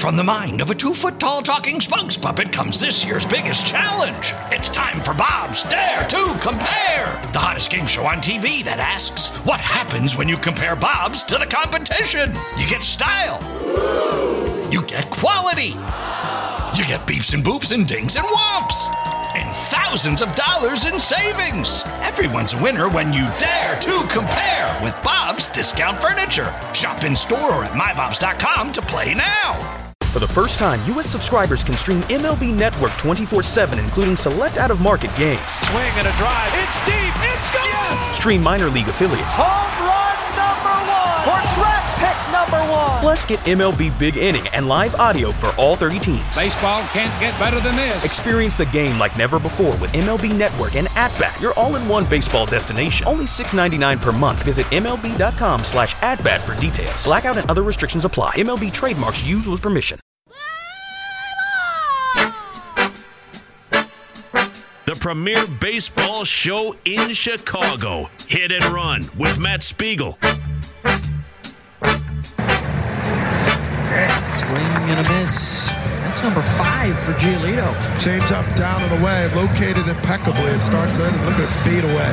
From the mind of a 2-foot-tall talking spokes puppet comes this year's biggest challenge. It's time for Bob's Dare to Compare, the hottest game show on TV that asks, what happens when you compare Bob's to the competition? You get style. You get quality. You get beeps and boops and dings and whomps. And thousands of dollars in savings. Everyone's a winner when you dare to compare with Bob's Discount Furniture. Shop in store or at mybobs.com to play now. For the first time, U.S. subscribers can stream MLB Network 24/7, including select out-of-market games. Swing and a drive. It's deep. It's gone. Yes! Stream minor league affiliates. Home run number 1. Or draft pick number 1. Plus, get MLB Big Inning and live audio for all 30 teams. Baseball can't get better than this. Experience the game like never before with MLB Network and At-Bat, your all-in-one baseball destination. Only $6.99 per month. Visit MLB.com/at-bat for details. Blackout and other restrictions apply. MLB trademarks used with permission. The premier baseball show in Chicago. Hit and Run with Matt Spiegel. Swing and a miss. That's number 5 for Giolito. Change up, down and away, located impeccably. It starts in and look at it fade away.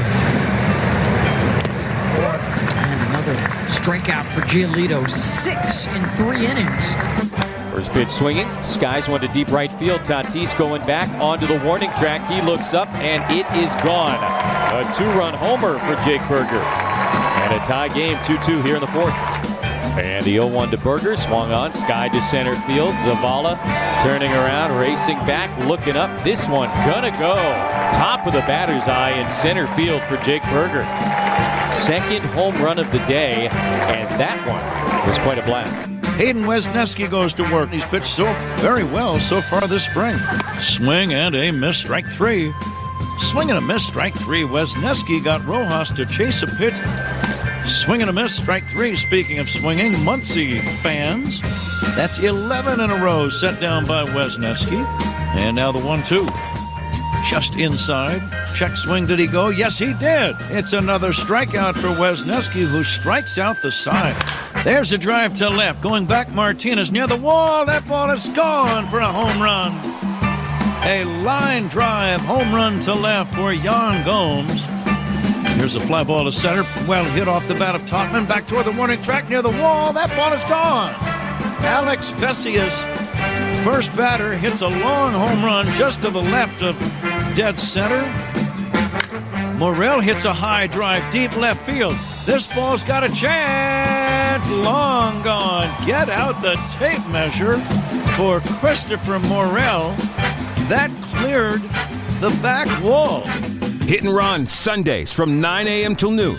And another strikeout for Giolito. 6 in 3 innings. First pitch swinging. Skies one to deep right field. Tatis going back onto the warning track. He looks up and it is gone. A 2-run homer for Jake Burger. And a tie game, 2-2 here in the 4th. And the 0-1 to Burger, swung on, sky to center field. Zavala turning around, racing back, looking up. This one gonna go. Top of the batter's eye in center field for Jake Burger. Second home run of the day, and that one was quite a blast. Hayden Wesneski goes to work. He's pitched so very well so far this spring. Swing and a miss, strike 3. Swing and a miss, strike 3. Wesneski got Rojas to chase a pitch. Swing and a miss, strike 3. Speaking of swinging, Muncie fans, that's 11 in a row set down by Wesneski. And now the 1-2. Just inside. Check swing, did he go? Yes, he did. It's another strikeout for Wesneski, who strikes out the side. There's a drive to left. Going back, Martinez near the wall. That ball is gone for a home run. A line drive home run to left for Yan Gomes. Here's a fly ball to center. Well hit off the bat of Topman. Back toward the warning track near the wall. That ball is gone. Alex Vesias, first batter, hits a long home run just to the left of dead center. Morel hits a high drive deep left field. This ball's got a chance. Long gone. Get out the tape measure for Christopher Morel. That cleared the back wall. Hit and Run, Sundays from 9 a.m. till noon.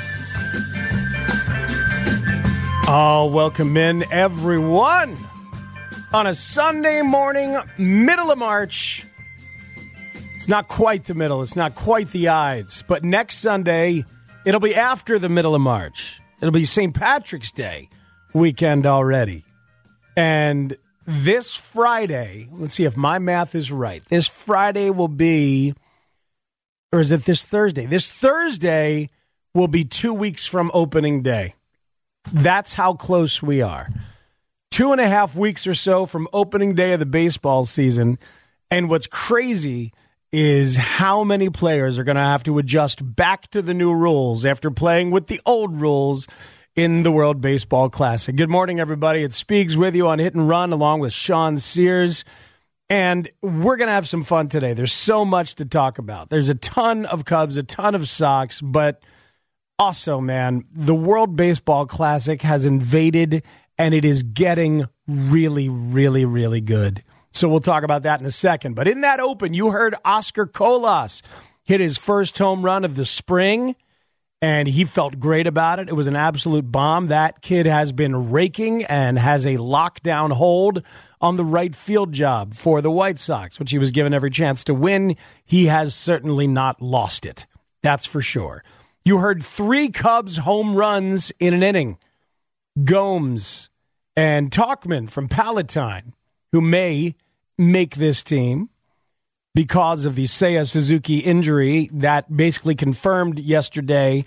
Oh, welcome in, everyone. On a Sunday morning, middle of March. It's not quite the middle. It's not quite the Ides. But next Sunday, it'll be after the middle of March. It'll be St. Patrick's Day weekend already. And this Friday, let's see if my math is right. This Friday will be, or is it this Thursday? This Thursday will be 2 weeks from opening day. That's how close we are. 2.5 weeks or so from opening day of the baseball season. And what's crazy is how many players are going to have to adjust back to the new rules after playing with the old rules in the World Baseball Classic. Good morning, everybody. It's Speegs with you on Hit and Run along with Sean Sears. And we're going to have some fun today. There's so much to talk about. There's a ton of Cubs, a ton of Sox, but also, man, the World Baseball Classic has invaded, and it is getting really, really, really good. So we'll talk about that in a second. But in that open, you heard Oscar Colas hit his first home run of the spring, and he felt great about it. It was an absolute bomb. That kid has been raking and has a lockdown hold on the right field job for the White Sox, which he was given every chance to win. He has certainly not lost it. That's for sure. You heard 3 Cubs home runs in an inning. Gomes and Tauchman from Palatine, who may make this team because of the Seiya Suzuki injury that basically confirmed yesterday.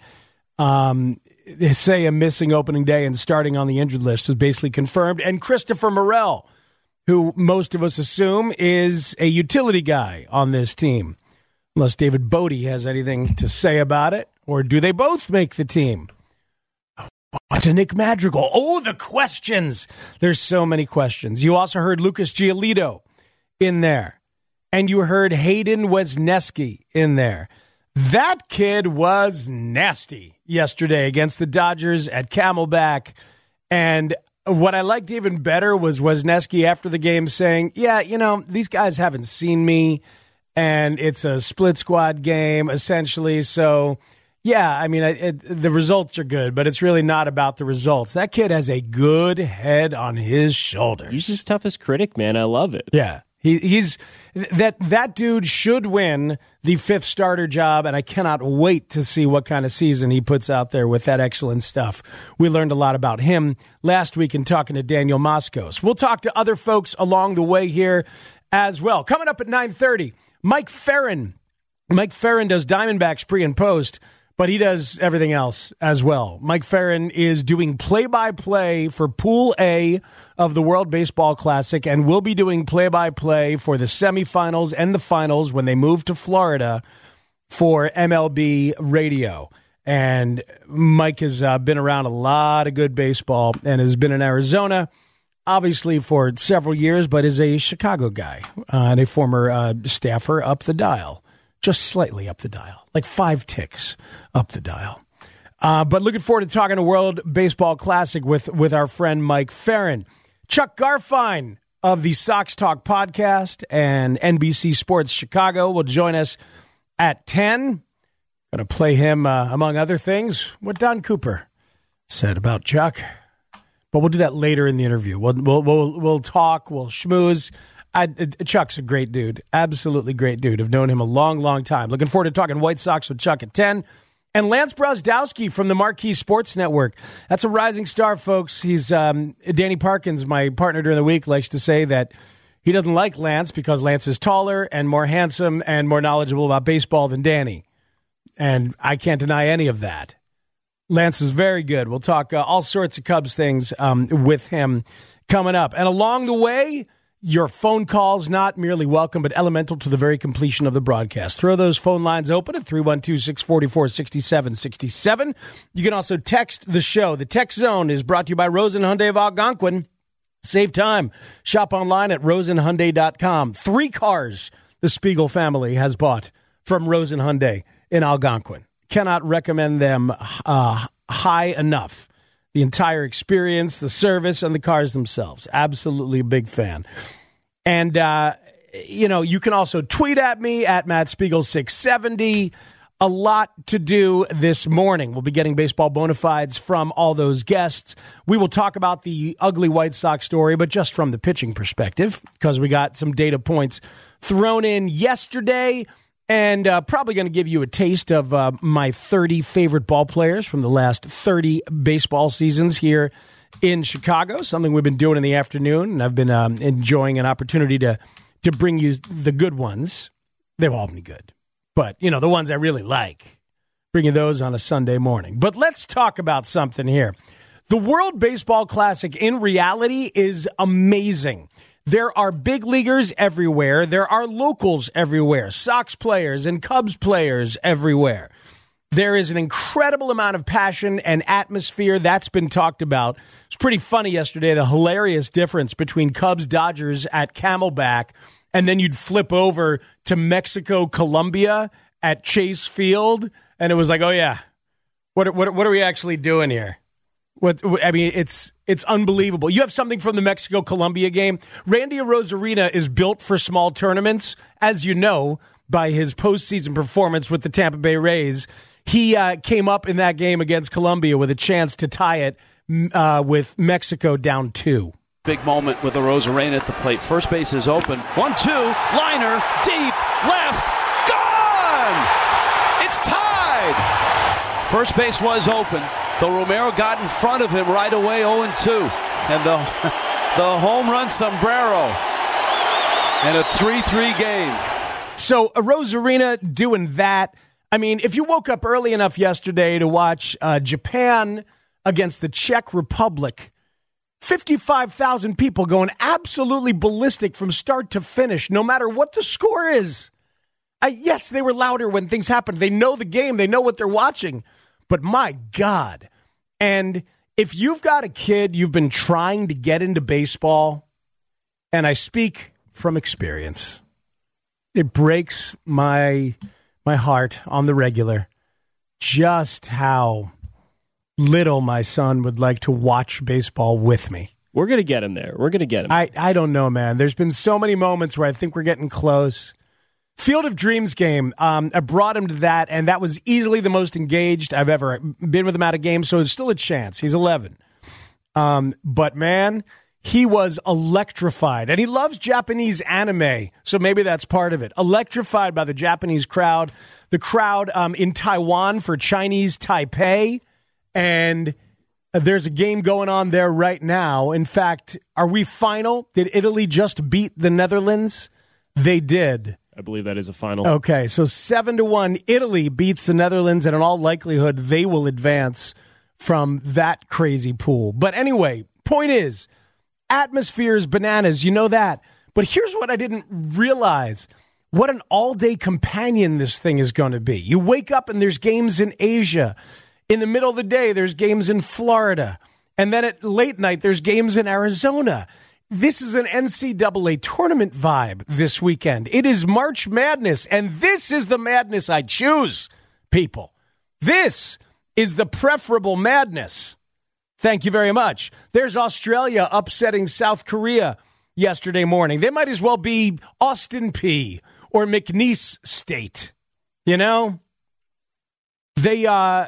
Seiya missing opening day and starting on the injured list was basically confirmed. And Christopher Morel, who most of us assume is a utility guy on this team. Unless David Bodie has anything to say about it. Or do they both make the team? To Nick Madrigal. Oh, the questions. There's so many questions. You also heard Lucas Giolito in there. And you heard Hayden Wesneski in there. That kid was nasty yesterday against the Dodgers at Camelback. And what I liked even better was Wesneski after the game saying, yeah, these guys haven't seen me. And it's a split squad game, essentially. So, yeah, I mean, the results are good, but it's really not about the results. That kid has a good head on his shoulders. He's his toughest critic, man. I love it. Yeah. He's that dude should win the 5th starter job, and I cannot wait to see what kind of season he puts out there with that excellent stuff. We learned a lot about him last week in talking to Daniel Moskos. We'll talk to other folks along the way here as well. Coming up at 9:30, Mike Ferrin. Mike Ferrin does Diamondbacks pre and post, but he does everything else as well. Mike Ferrin is doing play-by-play for Pool A of the World Baseball Classic and will be doing play-by-play for the semifinals and the finals when they move to Florida for MLB Radio. And Mike has been around a lot of good baseball and has been in Arizona, obviously for several years, but is a Chicago guy and a former staffer up the dial. Just slightly up the dial, like 5 ticks up the dial. But looking forward to talking to World Baseball Classic with our friend Mike Ferrin. Chuck Garfien of the Sox Talk podcast and NBC Sports Chicago will join us at 10. Going to play him, among other things, what Don Cooper said about Chuck. But we'll do that later in the interview. We'll talk, we'll schmooze. Chuck's a great dude. Absolutely great dude. I've known him a long, long time. Looking forward to talking White Sox with Chuck at 10. And Lance Brozdowski from the Marquee Sports Network. That's a rising star, folks. He's Danny Parkins, my partner during the week, likes to say that he doesn't like Lance because Lance is taller and more handsome and more knowledgeable about baseball than Danny. And I can't deny any of that. Lance is very good. We'll talk all sorts of Cubs things with him coming up. And along the way, your phone calls, not merely welcome, but elemental to the very completion of the broadcast. Throw those phone lines open at 312-644-6767. You can also text the show. The text zone is brought to you by Rosen Hyundai of Algonquin. Save time. Shop online at rosenhyundai.com. 3 cars the Spiegel family has bought from Rosen Hyundai in Algonquin. Cannot recommend them high enough. The entire experience, the service, and the cars themselves. Absolutely a big fan. And, you can also tweet at me at MattSpiegel670. A lot to do this morning. We'll be getting baseball bona fides from all those guests. We will talk about the ugly White Sox story, but just from the pitching perspective, because we got some data points thrown in yesterday. And probably going to give you a taste of my 30 favorite ball players from the last 30 baseball seasons here in Chicago, something we've been doing in the afternoon. And I've been enjoying an opportunity to bring you the good ones. They've all been good. But, the ones I really like, bring you those on a Sunday morning. But let's talk about something here. The World Baseball Classic in reality is amazing. There are big leaguers everywhere. There are locals everywhere. Sox players and Cubs players everywhere. There is an incredible amount of passion and atmosphere that's been talked about. It's pretty funny yesterday, the hilarious difference between Cubs-Dodgers at Camelback, and then you'd flip over to Mexico-Colombia at Chase Field, and it was like, oh yeah, what are we actually doing here? It's unbelievable. You have something from the Mexico-Colombia game. Randy Arozarena is built for small tournaments, as you know, by his postseason performance with the Tampa Bay Rays. He came up in that game against Colombia with a chance to tie it with Mexico down 2. Big moment with Arozarena at the plate. First base is open. 1-2, liner, deep, left, gone! It's tied! First base was open. Though Romero got in front of him right away, 0-2. And the home run sombrero. And a 3-3 game. So Arozarena doing that. I mean, if you woke up early enough yesterday to watch Japan against the Czech Republic, 55,000 people going absolutely ballistic from start to finish, no matter what the score is. Yes, they were louder when things happened. They know the game. They know what they're watching. But my God. And if you've got a kid, you've been trying to get into baseball, and I speak from experience, it breaks my heart on the regular just how little my son would like to watch baseball with me. We're going to get him there. We're going to get him. I don't know, man. There's been so many moments where I think we're getting close. Field of Dreams game, I brought him to that, and that was easily the most engaged I've ever been with him at a game, so it's still a chance. He's 11. But, man, he was electrified. And he loves Japanese anime, so maybe that's part of it. Electrified by the Japanese crowd, the crowd in Taiwan for Chinese Taipei, and there's a game going on there right now. In fact, are we final? Did Italy just beat the Netherlands? They did. I believe that is a final. Okay, so 7-1, Italy beats the Netherlands, and in all likelihood, they will advance from that crazy pool. But anyway, point is, atmosphere is bananas, you know that. But here's what I didn't realize. What an all-day companion this thing is going to be. You wake up and there's games in Asia. In the middle of the day, there's games in Florida. And then at late night, there's games in Arizona. This is an NCAA tournament vibe this weekend. It is March Madness, and this is the madness I choose, people. This is the preferable madness. Thank you very much. There's Australia upsetting South Korea yesterday morning. They might as well be Austin Peay or McNeese State. You know? Maybe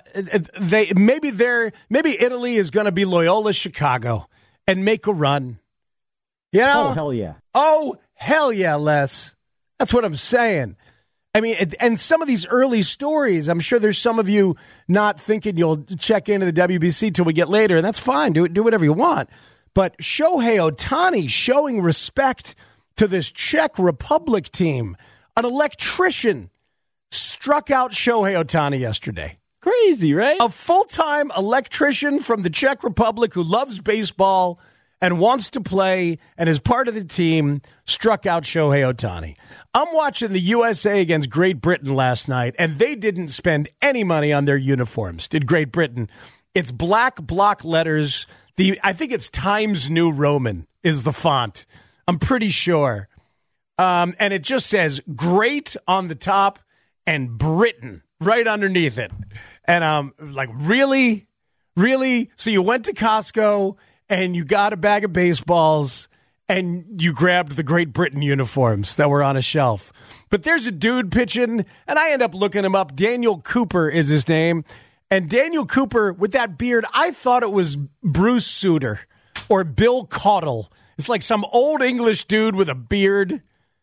Italy is going to be Loyola Chicago and make a run. You know? Oh, hell yeah. Oh, hell yeah, Les. That's what I'm saying. I mean, and some of these early stories, I'm sure there's some of you not thinking you'll check into the WBC till we get later, and that's fine. Do whatever you want. But Shohei Ohtani showing respect to this Czech Republic team. An electrician struck out Shohei Ohtani yesterday. Crazy, right? A full-time electrician from the Czech Republic who loves baseball and wants to play and is part of the team struck out Shohei Ohtani. I'm watching the USA against Great Britain last night, and they didn't spend any money on their uniforms, did Great Britain. It's black block letters. I think it's Times New Roman is the font. I'm pretty sure. And it just says Great on the top and Britain right underneath it. And I'm like, really? Really? So you went to Costco and you got a bag of baseballs, and you grabbed the Great Britain uniforms that were on a shelf. But there's a dude pitching, and I end up looking him up. Daniel Cooper is his name. And Daniel Cooper, with that beard, I thought it was Bruce Sutter or Bill Caudle. It's like some old English dude with a beard.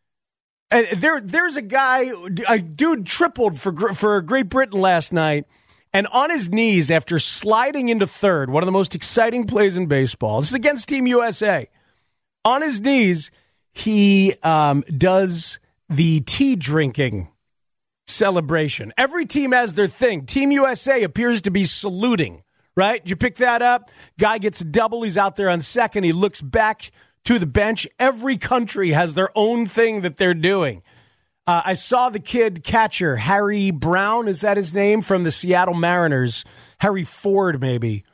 And there's a dude tripled for Great Britain last night. And on his knees, after sliding into third, one of the most exciting plays in baseball. This is against Team USA. On his knees, he does the tea drinking celebration. Every team has their thing. Team USA appears to be saluting, right? Did you pick that up? Guy gets a double. He's out there on second. He looks back to the bench. Every country has their own thing that they're doing. I saw the kid catcher, Harry Brown, is that his name, from the Seattle Mariners? Harry Ford, maybe,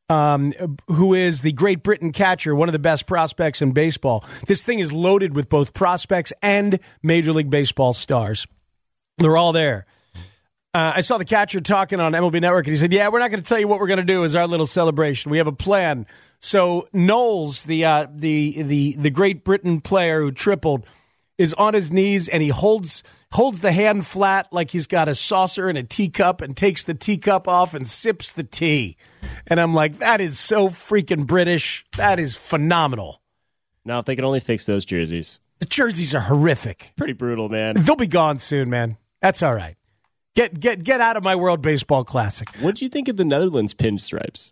who is the Great Britain catcher, one of the best prospects in baseball. This thing is loaded with both prospects and Major League Baseball stars. They're all there. I saw the catcher talking on MLB Network, and he said, yeah, we're not going to tell you what we're going to do as our little celebration. We have a plan. So Knowles, the Great Britain player who tripled, is on his knees, and he holds the hand flat like he's got a saucer and a teacup, and takes the teacup off and sips the tea. And I'm like, that is so freaking British. That is phenomenal. Now, if they could only fix those jerseys. The jerseys are horrific. Pretty brutal, man. They'll be gone soon, man. That's all right. Get out of my World Baseball Classic. What do you think of the Netherlands pinstripes?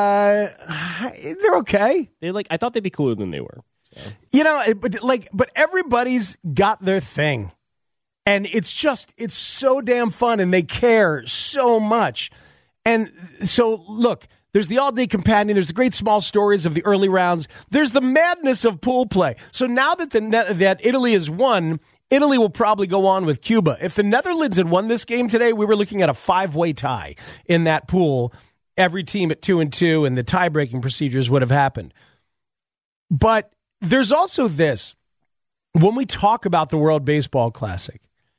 They're okay. I thought they'd be cooler than they were. So. You know, but everybody's got their thing. And it's so damn fun, and they care so much. And so, look, There's the all-day companion. There's the great small stories of the early rounds. There's the madness of pool play. So now that that Italy has won, Italy will probably go on with Cuba. If the Netherlands had won this game today, we were looking at a 5-way tie in that pool. Every team at 2-2, and the tie-breaking procedures would have happened. But there's also this. When we talk about the World Baseball Classic,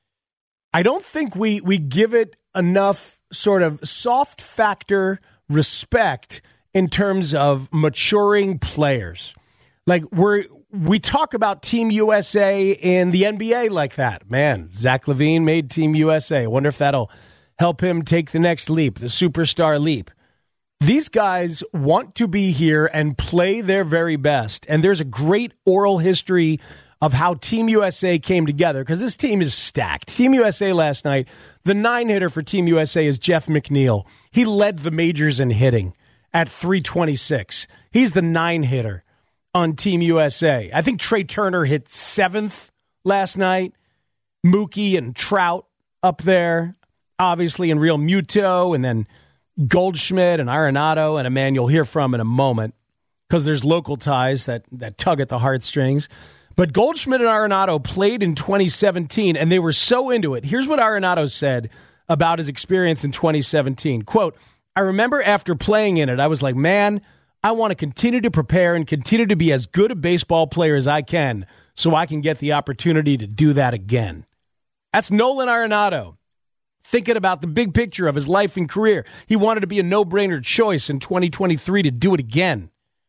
I don't think we give it enough sort of soft factor respect in terms of maturing players. Like we talk about Team USA in the NBA like that. Man, Zach LaVine made Team USA. I wonder if that'll help him take the next leap, the superstar leap. These guys want to be here and play their very best. And there's a great oral history of how Team USA came together, because this team is stacked. Team USA last night, the 9-hitter for Team USA is Jeff McNeil. He led the majors in hitting at .326. He's the 9-hitter on Team USA. I think Trey Turner hit 7th last night. Mookie and Trout up there, obviously, and Real Muto, and then Goldschmidt and Arenado and a man you'll hear from in a moment, because there's local ties that tug at the heartstrings. But Goldschmidt and Arenado played in 2017, and they were so into it. Here's what Arenado said about his experience in 2017. Quote, "I remember after playing in it, I was like, man, I want to continue to prepare and continue to be as good a baseball player as I can so I can get the opportunity to do that again." That's Nolan Arenado thinking about the big picture of his life and career. He wanted to be a no-brainer choice in 2023 to do it again.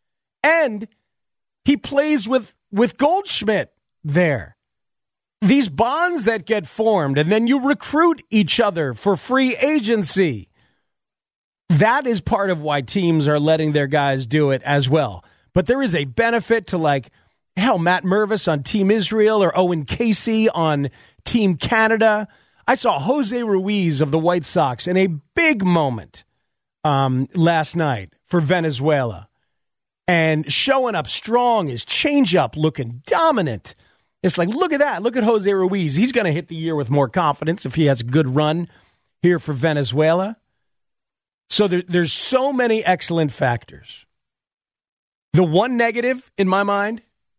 And he plays with Goldschmidt there. These bonds that get formed, and then you recruit each other for free agency. That is part of why teams are letting their guys do it as well. But there is a benefit to, like, hell, Matt Mervis on Team Israel or Owen Casey on Team Canada. I saw Jose Ruiz of the White Sox in a big moment last night for Venezuela. And showing up strong, his changeup looking dominant. It's like, look at that. Look at Jose Ruiz. He's going to hit the year with more confidence if he has a good run here for Venezuela. So there's so many excellent factors. The one negative, in my mind,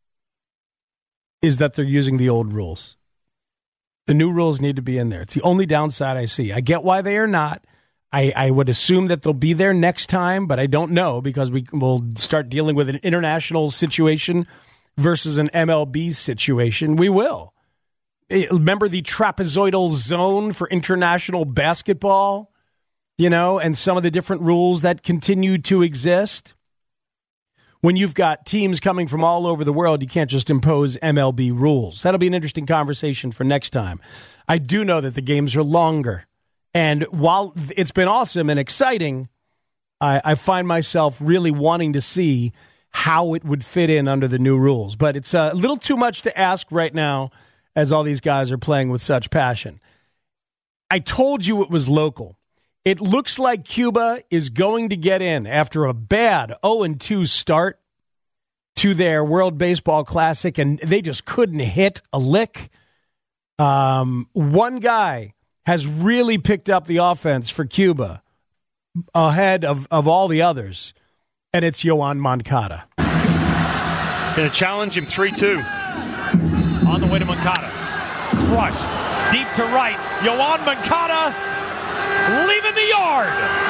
is that they're using the old rules. The new rules need to be in there. It's the only downside I see. I get why they are not. I would assume that they'll be there next time, but I don't know, because we will start dealing with an international situation versus an MLB situation. We will. Remember the trapezoidal zone for international basketball, and some of the different rules that continue to exist? When you've got teams coming from all over the world, you can't just impose MLB rules. That'll be an interesting conversation for next time. I do know that the games are longer. And while it's been awesome and exciting, I find myself really wanting to see how it would fit in under the new rules. But it's a little too much to ask right now, as all these guys are playing with such passion. I told you it was local. It looks like Cuba is going to get in after a bad 0-2 start to their World Baseball Classic, and they just couldn't hit a lick. One guy has really picked up the offense for Cuba ahead of all the others, and it's Yoan Moncada. Going to challenge him 3-2. On the way to Moncada. Crushed. Deep to right. Yoan Moncada leaving the yard.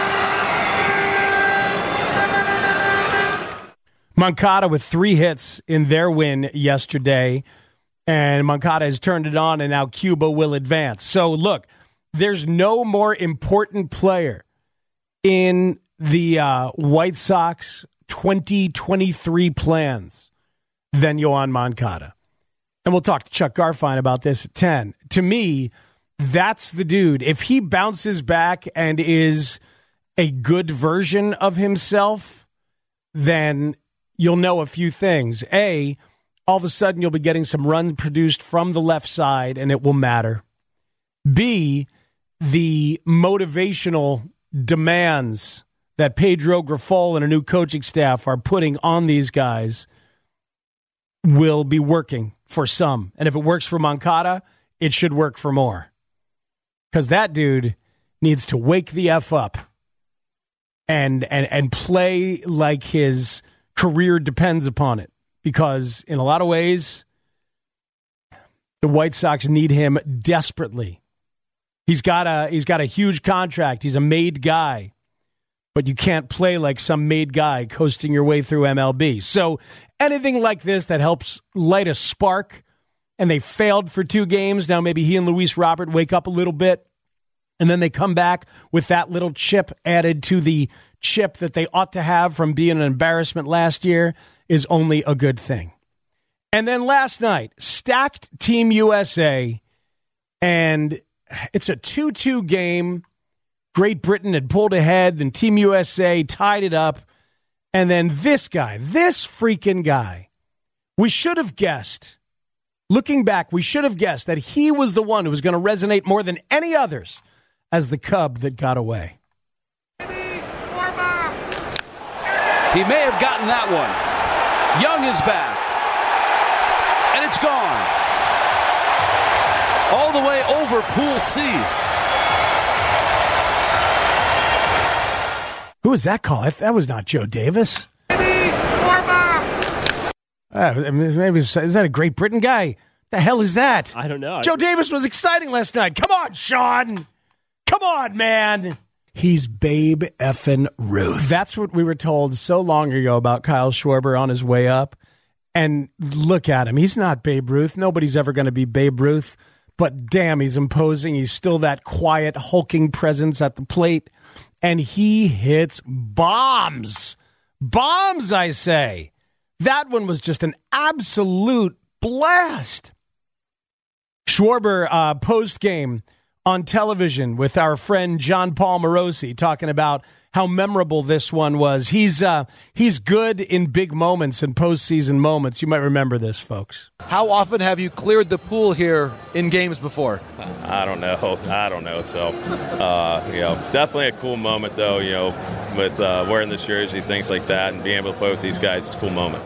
Moncada with 3 hits in their win yesterday, and Moncada has turned it on, and now Cuba will advance. So, look, there's no more important player in the White Sox 2023 plans than Yoan Moncada. And we'll talk to Chuck Garfien about this at 10. To me, that's the dude. If he bounces back and is a good version of himself, then you'll know a few things. A, all of a sudden you'll be getting some runs produced from the left side, and it will matter. B, the motivational demands that Pedro Grifol and a new coaching staff are putting on these guys will be working for some. And if it works for Moncada, it should work for more. Because that dude needs to wake the F up. and play like his career depends upon it. Because in a lot of ways, the White Sox need him desperately. He's got a huge contract. He's a made guy. But you can't play like some made guy coasting your way through MLB. So anything like this that helps light a spark, and they failed for 2 games. Now maybe he and Luis Robert wake up a little bit, and then they come back with that little chip added to the chip that they ought to have from being an embarrassment last year is only a good thing. And then last night, stacked Team USA, and it's a 2-2 game. Great Britain had pulled ahead, then Team USA tied it up, and then this freaking guy, we should have guessed, looking back, we should have guessed that he was the one who was going to resonate more than any others as the Cub that got away. He may have gotten that one. Young is back, and it's gone. All the way over Pool C. Who was that call? That was not Joe Davis. Maybe is that a Great Britain guy? The hell is that? I don't know. Joe Davis was exciting last night. Come on, Sean. Come on, man. He's Babe effing Ruth. That's what we were told so long ago about Kyle Schwarber on his way up. And look at him. He's not Babe Ruth. Nobody's ever going to be Babe Ruth. But damn, he's imposing. He's still that quiet, hulking presence at the plate. And he hits bombs. Bombs, I say. That one was just an absolute blast. Schwarber post-game on television with our friend John Paul Morosi talking about how memorable this one was. He's good in big moments and postseason moments. You might remember this, folks. How often have you cleared the pool here in games before? I don't know. So, definitely a cool moment, though, with wearing this jersey, things like that, and being able to play with these guys. It's a cool moment.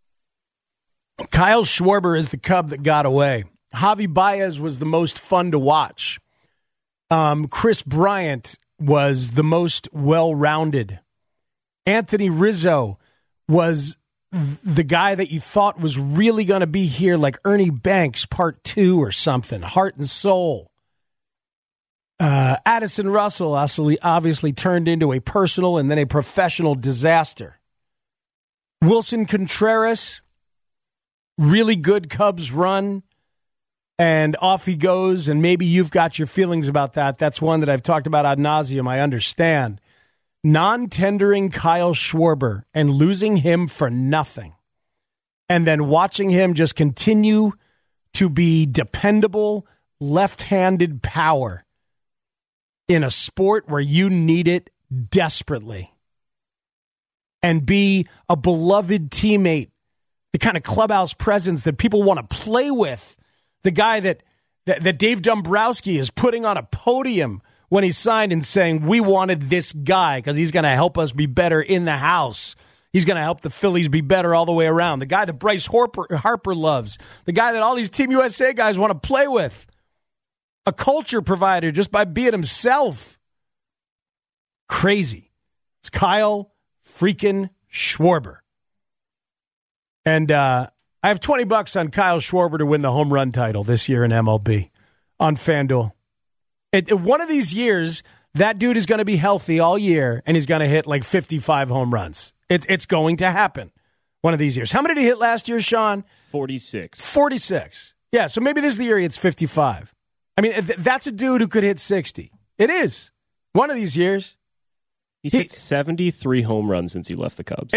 Kyle Schwarber is the Cub that got away. Javi Baez was the most fun to watch. Chris Bryant was the most well-rounded. Anthony Rizzo was the guy that you thought was really going to be here, like Ernie Banks Part 2 or something, heart and soul. Addison Russell obviously turned into a personal and then a professional disaster. Wilson Contreras, really good Cubs run. And off he goes, and maybe you've got your feelings about that. That's one that I've talked about ad nauseum, I understand. Non-tendering Kyle Schwarber and losing him for nothing. And then watching him just continue to be dependable, left-handed power in a sport where you need it desperately. And be a beloved teammate, the kind of clubhouse presence that people want to play with. The guy that Dave Dombrowski is putting on a podium when he signed and saying, we wanted this guy because he's going to help us be better in the house. He's going to help the Phillies be better all the way around. The guy that Bryce Harper loves. The guy that all these Team USA guys want to play with. A culture provider just by being himself. Crazy. It's Kyle freaking Schwarber. And I have $20 on Kyle Schwarber to win the home run title this year in MLB on FanDuel. One of these years, that dude is going to be healthy all year, and he's going to hit like 55 home runs. It's going to happen one of these years. How many did he hit last year, Sean? 46. 46. Yeah, so maybe this is the year he hits 55. I mean, that's a dude who could hit 60. It is. One of these years. He's hit 73 home runs since he left the Cubs.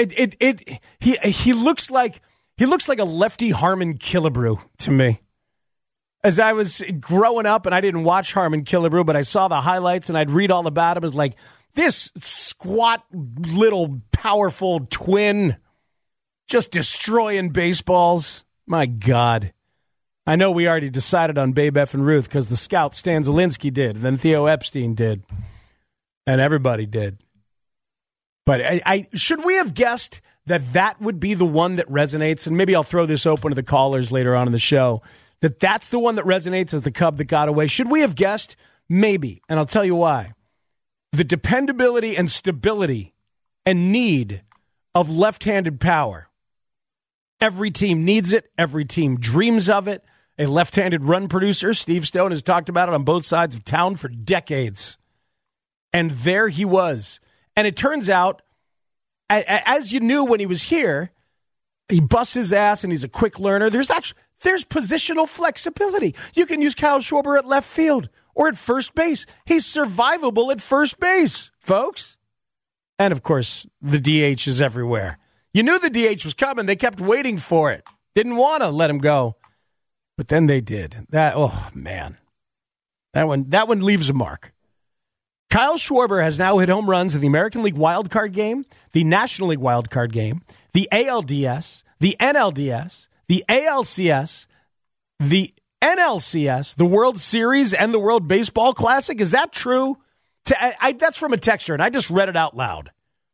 He looks like... He looks like a lefty Harmon Killebrew to me. As I was growing up, and I didn't watch Harmon Killebrew, but I saw the highlights, and I'd read all about him. It was like, this squat, little, powerful twin just destroying baseballs. My God. I know we already decided on Babe effing Ruth because the scout Stan Zielinski did, and then Theo Epstein did, and everybody did. But should we have guessed that would be the one that resonates, and maybe I'll throw this open to the callers later on in the show, that's the one that resonates as the Cub that got away? Should we have guessed? Maybe, and I'll tell you why. The dependability and stability and need of left-handed power. Every team needs it. Every team dreams of it. A left-handed run producer, Steve Stone, has talked about it on both sides of town for decades. And there he was. And it turns out, as you knew when he was here, he busts his ass and he's a quick learner. There's positional flexibility. You can use Kyle Schwarber at left field or at first base. He's survivable at first base, folks. And, of course, the DH is everywhere. You knew the DH was coming. They kept waiting for it. Didn't want to let him go. But then they did. Oh, man. That one leaves a mark. Kyle Schwarber has now hit home runs in the American League wildcard game, the National League wildcard game, the ALDS, the NLDS, the ALCS, the NLCS, the World Series, and the World Baseball Classic. Is that true? That's from a texter, and I just read it out loud.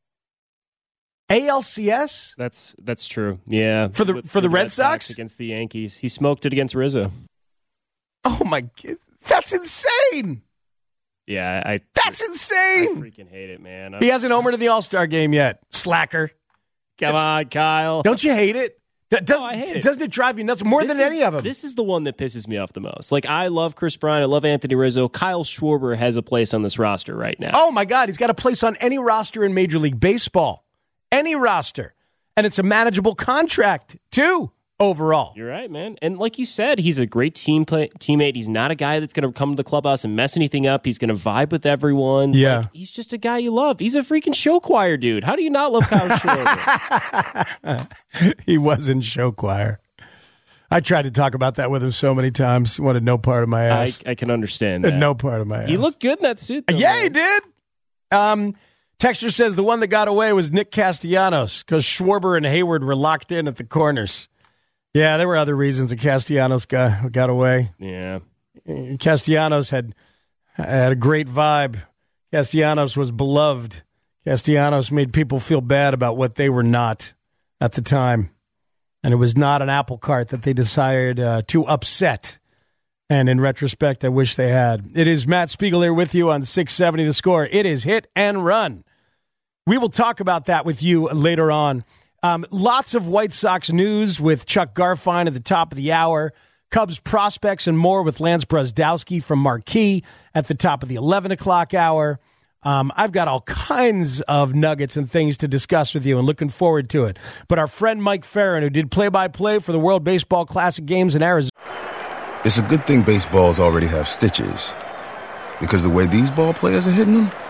ALCS? That's true. Yeah. For the Red Sox? Against the Yankees. He smoked it against Rizzo. Oh, my God. That's insane. Yeah, that's insane. I freaking hate it, man. He hasn't homered in the All-Star game yet. Slacker. Come on, Kyle. Don't you hate it? I hate it. Doesn't it drive you nuts more than any of them? This is the one that pisses me off the most. Like, I love Chris Bryant. I love Anthony Rizzo. Kyle Schwarber has a place on this roster right now. Oh, my God. He's got a place on any roster in Major League Baseball. Any roster. And it's a manageable contract, too, overall. You're right, man. And like you said, he's a great teammate. He's not a guy that's going to come to the clubhouse and mess anything up. He's going to vibe with everyone. Yeah. Like, he's just a guy you love. He's a freaking show choir dude. How do you not love Kyle Schwarber? He was in show choir. I tried to talk about that with him so many times. He wanted no part of my ass. I can understand that. No part of my ass. He looked good in that suit, though, yeah, man. He did. Texter says the one that got away was Nick Castellanos because Schwarber and Hayward were locked in at the corners. Yeah, there were other reasons that Castellanos got away. Yeah. Castellanos had a great vibe. Castellanos was beloved. Castellanos made people feel bad about what they were not at the time. And it was not an apple cart that they decided to upset. And in retrospect, I wish they had. It is Matt Spiegel here with you on 670 The Score. It is Hit and Run. We will talk about that with you later on. Lots of White Sox news with Chuck Garfien at the top of the hour. Cubs prospects and more with Lance Brosdowski from Marquee at the top of the 11 o'clock hour. I've got all kinds of nuggets and things to discuss with you and looking forward to it. But our friend Mike Farron, who did play-by-play for the World Baseball Classic games in Arizona. It's a good thing baseballs already have stitches, because the way these ball players are hitting them,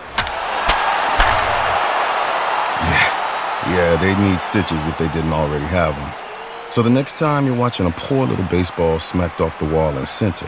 yeah, they need stitches if they didn't already have them. So the next time you're watching a poor little baseball smacked off the wall in center,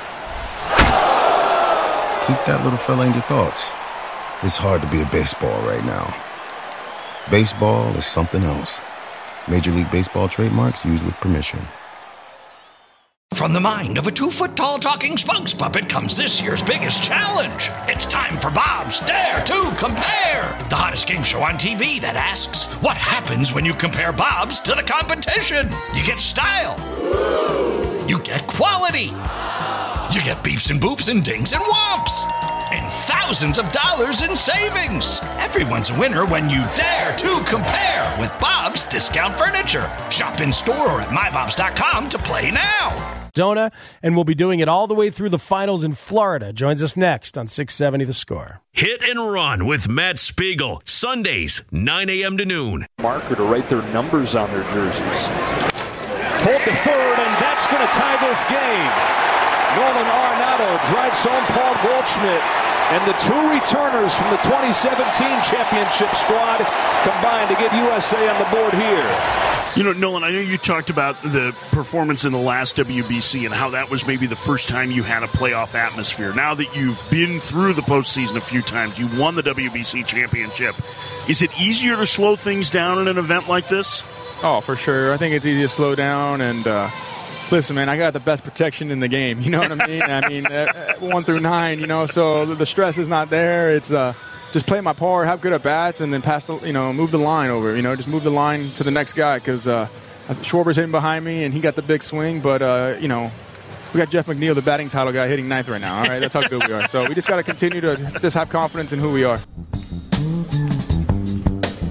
keep that little fella in your thoughts. It's hard to be a baseball right now. Baseball is something else. Major League Baseball trademarks used with permission. From the mind of a 2-foot-tall talking spokes puppet comes this year's biggest challenge. It's time for Bob's Dare to Compare, the hottest game show on TV that asks, what happens when you compare Bob's to the competition? You get style. You get quality. You get beeps and boops and dings and whomps. And thousands of dollars in savings. Everyone's a winner when you dare to compare with Bob's Discount Furniture. Shop in store or at mybobs.com to play now. Arizona, and we'll be doing it all the way through the finals in Florida. Joins us next on 670 The Score. Hit and Run with Matt Spiegel. Sundays, 9 a.m. to noon. Marker to write their numbers on their jerseys. Pulled to third, and that's going to tie this game. Nolan Arenado drives home Paul Goldschmidt, and the two returners from the 2017 championship squad combined to get USA on the board here. You know, Nolan, I know you talked about the performance in the last WBC and how that was maybe the first time you had a playoff atmosphere. Now that you've been through the postseason a few times, you won the WBC championship. Is it easier to slow things down in an event like this? Oh, for sure. I think it's easy to slow down and listen, man, I got the best protection in the game. You know what I mean? I mean, 1 through 9, you know, so the stress is not there. It's just play my part, have good at-bats, and then pass the, move the line over. Just move the line to the next guy because Schwarber's hitting behind me, and he got the big swing. But, we got Jeff McNeil, the batting title guy, hitting 9th right now. All right, that's how good we are. So we just got to continue to just have confidence in who we are.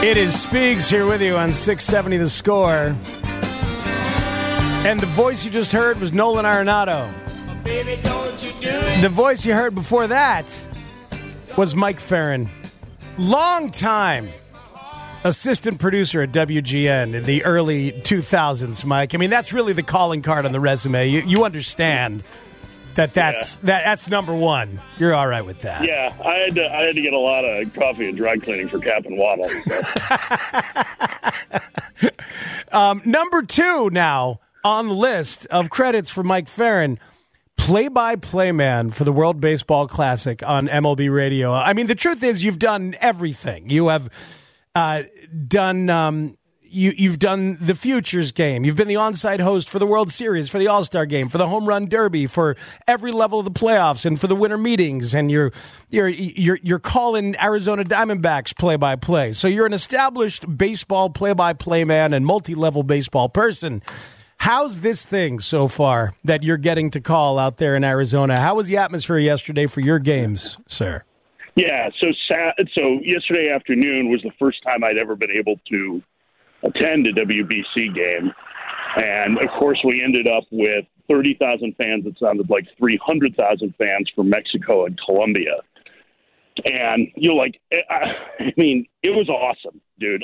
It is Speaks here with you on 670 The Score. And the voice you just heard was Nolan Arenado. Baby, don't you do it. The voice you heard before that was Mike Farron. Long time assistant producer at WGN in the early 2000s, Mike. I mean, that's really the calling card on the resume. You understand that's number one. You're all right with that. Yeah, I had to get a lot of coffee and dry cleaning for Cap and Waddle. So. Number two now on the list of credits for Mike Farron, play-by-play man for the World Baseball Classic on MLB Radio. I mean, the truth is you've done everything. You have done... You've done the Futures game. You've been the on-site host for the World Series, for the All-Star game, for the Home Run Derby, for every level of the playoffs, and for the winter meetings. And you're calling Arizona Diamondbacks play-by-play. So you're an established baseball play-by-play man and multi-level baseball person. How's this thing so far that you're getting to call out there in Arizona? How was the atmosphere yesterday for your games, sir? Yeah, so yesterday afternoon was the first time I'd ever been able to attend a WBC game. And, of course, we ended up with 30,000 fans. It sounded like 300,000 fans from Mexico and Colombia. And, I mean, it was awesome, dude.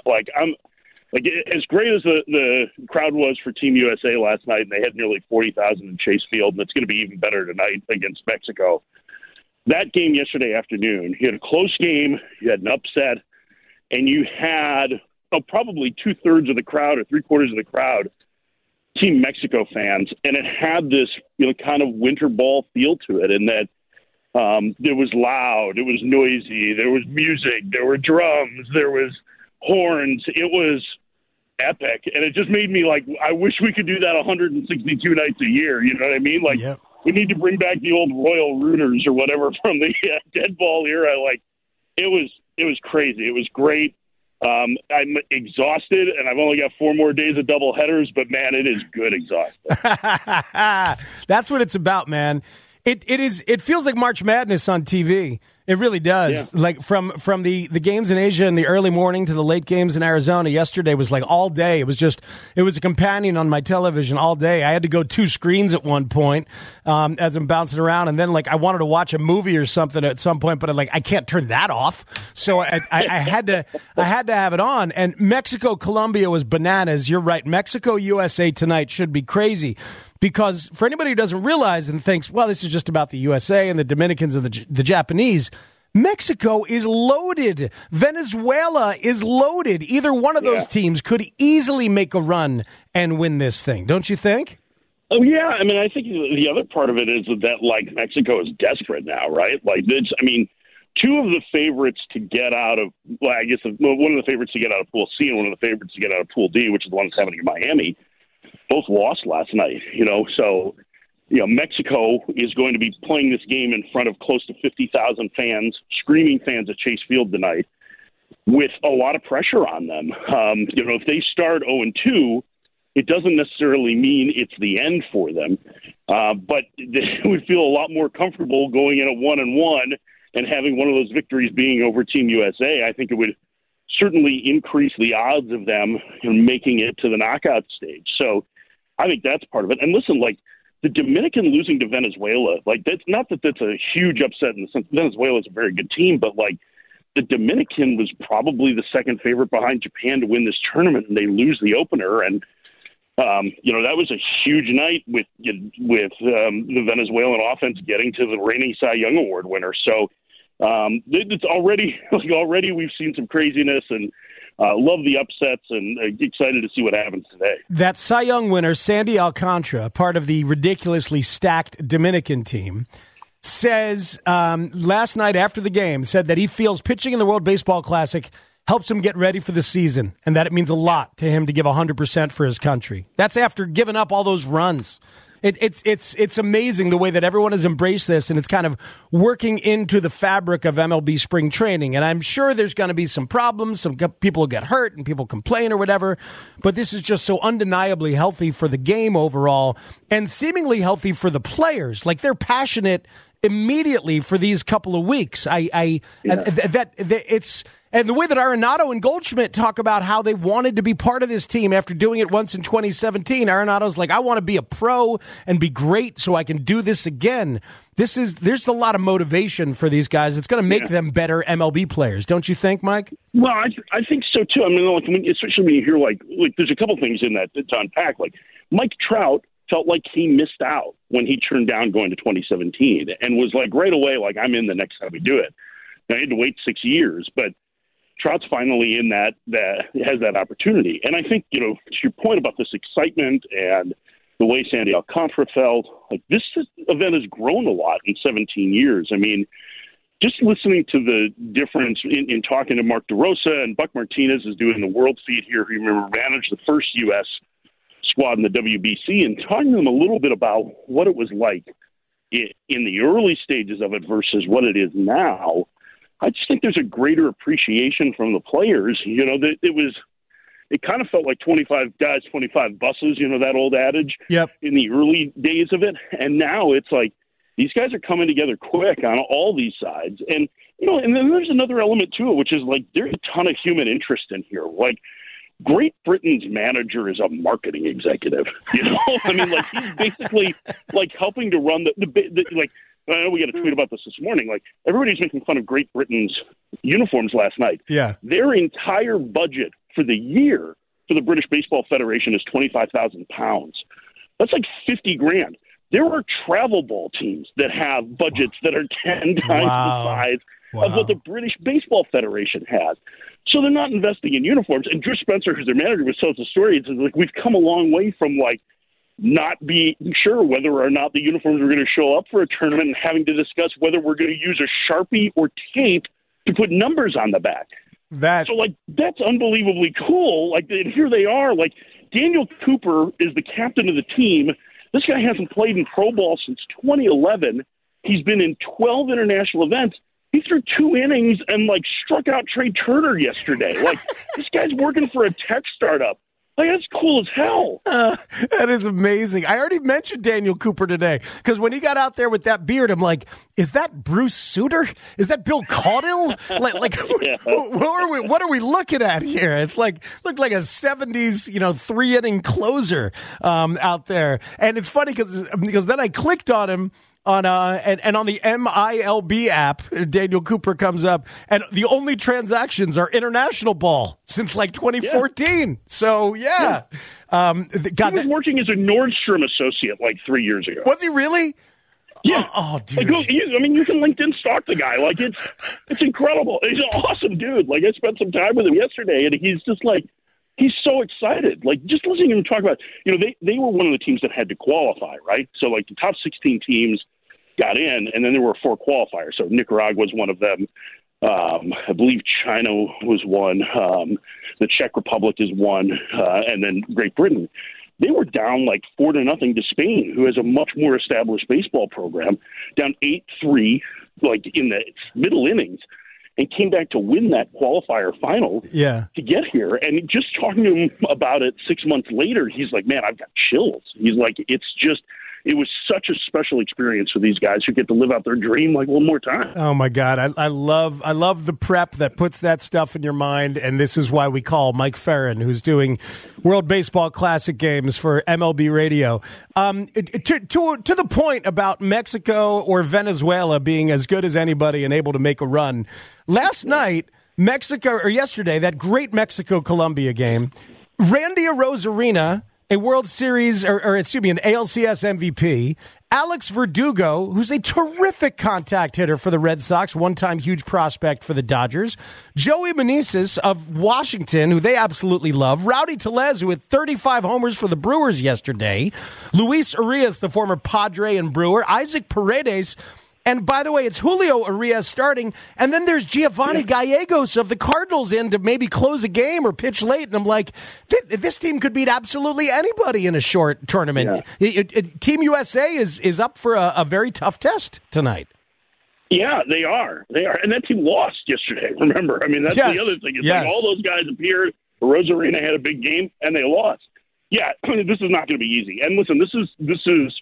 As great as the crowd was for Team USA last night, and they had nearly 40,000 in Chase Field, and it's going to be even better tonight against Mexico. That game yesterday afternoon, you had a close game, you had an upset, and you had probably 2/3 of the crowd or 3/4 of the crowd, Team Mexico fans, and it had this kind of winter ball feel to it, in that it was loud, it was noisy, there was music, there were drums, there was horns. It was epic, and it just made me I wish we could do that 162 nights a year. You know what I mean? We need to bring back the old Royal Rooters or whatever from the dead ball era. It was crazy. It was great. I'm exhausted, and I've only got 4 more days of double headers, but, man, it is good exhausted. That's what it's about, man. It feels like March Madness on TV. It really does. Yeah. From the games in Asia in the early morning to the late games in Arizona yesterday was all day. It was a companion on my television all day. I had to go 2 screens at one point as I'm bouncing around, and then I wanted to watch a movie or something at some point, but I can't turn that off. So I had to have it on. And Mexico Colombia was bananas. You're right. Mexico USA tonight should be crazy. Because for anybody who doesn't realize and thinks, well, this is just about the USA and the Dominicans and the Japanese, Mexico is loaded. Venezuela is loaded. Either one of those teams could easily make a run and win this thing, don't you think? Oh, yeah. I mean, I think the other part of it is that, Mexico is desperate now, right? 2 of the favorites to get out of, one of the favorites to get out of Pool C and one of the favorites to get out of Pool D, which is the one that's happening in Miami, both lost last night, So, Mexico is going to be playing this game in front of close to 50,000 fans, screaming fans at Chase Field tonight, with a lot of pressure on them. If they start 0-2, it doesn't necessarily mean it's the end for them, but they would feel a lot more comfortable going in at 1-1 and having one of those victories being over Team USA. I think it would certainly increase the odds of them making it to the knockout stage. So I think that's part of it. And listen, the Dominican losing to Venezuela, that's not that that's a huge upset in the sense Venezuela is a very good team, but the Dominican was probably the second favorite behind Japan to win this tournament, and they lose the opener. And, that was a huge night with the Venezuelan offense getting to the reigning Cy Young Award winner. So it's already we've seen some craziness, and love the upsets, and excited to see what happens today. That Cy Young winner, Sandy Alcantara, part of the ridiculously stacked Dominican team, says last night after the game, said that he feels pitching in the World Baseball Classic helps him get ready for the season, and that it means a lot to him to give 100% for his country. That's after giving up all those runs. It's amazing the way that everyone has embraced this, and it's kind of working into the fabric of MLB spring training. And I'm sure there's going to be some problems. Some people will get hurt and people complain or whatever. But this is just so undeniably healthy for the game overall, and seemingly healthy for the players. They're passionate immediately for these couple of weeks. And the way that Arenado and Goldschmidt talk about how they wanted to be part of this team after doing it once in 2017. Arenado's like, I want to be a pro and be great so I can do this again. There's a lot of motivation for these guys. It's going to make them better MLB players, don't you think, Mike? Well, I think so too. I mean, like, especially when you hear like there's a couple things in that to unpack. Like Mike Trout felt like he missed out when he turned down going to 2017 and was like right away, like, I'm in the next time we do it. Now, he had to wait 6 years, but Trout's finally in that has that opportunity. And I think, to your point about this excitement and the way Sandy Alcantara felt, like this event has grown a lot in 17 years. I mean, just listening to the difference in talking to Mark DeRosa, and Buck Martinez is doing the world feed here, who managed the first U.S. squad in the WBC, and talking to them a little bit about what it was like in the early stages of it versus what it is now. I just think there's a greater appreciation from the players. That it kind of felt like 25 guys, 25 buses, that old adage in the early days of it. And now it's like these guys are coming together quick on all these sides. And, and then there's another element to it, which is like there's a ton of human interest in here. Like Great Britain's manager is a marketing executive, I mean, like he's basically like helping to run the I know we got a tweet about this morning. Like everybody's making fun of Great Britain's uniforms last night. Yeah. Their entire budget for the year for the British Baseball Federation is £25,000. That's like $50,000. There are travel ball teams that have budgets that are 10 times the size of what the British Baseball Federation has. So they're not investing in uniforms. And Drew Spencer, who's their manager, was telling the story. It's like we've come a long way from like not be sure whether or not the uniforms are going to show up for a tournament and having to discuss whether we're going to use a Sharpie or tape to put numbers on the back. So, like, that's unbelievably cool. Like, and here they are. Like, Daniel Cooper is the captain of the team. This guy hasn't played in pro ball since 2011. He's been in 12 international events. He threw 2 innings and, like, struck out Trey Turner yesterday. Like, this guy's working for a tech startup. Like, that's cool as hell. That is amazing. I already mentioned Daniel Cooper today because when he got out there with that beard, I'm like, is that Bruce Sutter? Is that Bill Caudill? What are we looking at here? It's looked like a 70s, 3-inning closer out there. And it's funny because then I clicked on him. On the MILB app, Daniel Cooper comes up, and the only transactions are international ball since like 2014. Yeah. So he was working as a Nordstrom associate like 3 years ago. Was he really? Yeah. Oh, dude. Like, you can LinkedIn stalk the guy. Like it's incredible. He's an awesome dude. Like I spent some time with him yesterday, and he's just like. He's so excited. Like, just listening to him talk about, they were one of the teams that had to qualify, right? So, like, the top 16 teams got in, and then there were 4 qualifiers. So Nicaragua was one of them. I believe China was one. The Czech Republic is one. And then Great Britain. They were down, like, 4-0 to Spain, who has a much more established baseball program, down 8-3, like, in the middle innings. And came back to win that qualifier final to get here. And just talking to him about it 6 months later, he's like, man, I've got chills. He's like, it was such a special experience for these guys who get to live out their dream like one more time. Oh my God. I love the prep that puts that stuff in your mind. And this is why we call Mike Ferrin, who's doing World Baseball Classic games for MLB Radio. To the point about Mexico or Venezuela being as good as anybody and able to make a run. Last night, yesterday, that great Mexico-Colombia game, Randy Arozarena, a World Series, an ALCS MVP, Alex Verdugo, who's a terrific contact hitter for the Red Sox, one-time huge prospect for the Dodgers, Joey Meneses of Washington, who they absolutely love, Rowdy Tellez, who had 35 homers for the Brewers yesterday, Luis Urias, the former Padre and Brewer, Isaac Paredes. And by the way, it's Julio Urias starting, and then there's Giovanni Gallegos of the Cardinals in to maybe close a game or pitch late. And I'm like, this team could beat absolutely anybody in a short tournament. Yeah. Team USA is up for a very tough test tonight. Yeah, they are. And that team lost yesterday, remember. I mean, that's the other thing. It's like all those guys appeared, Arozarena had a big game, and they lost. Yeah, I mean, this is not going to be easy. And listen, this is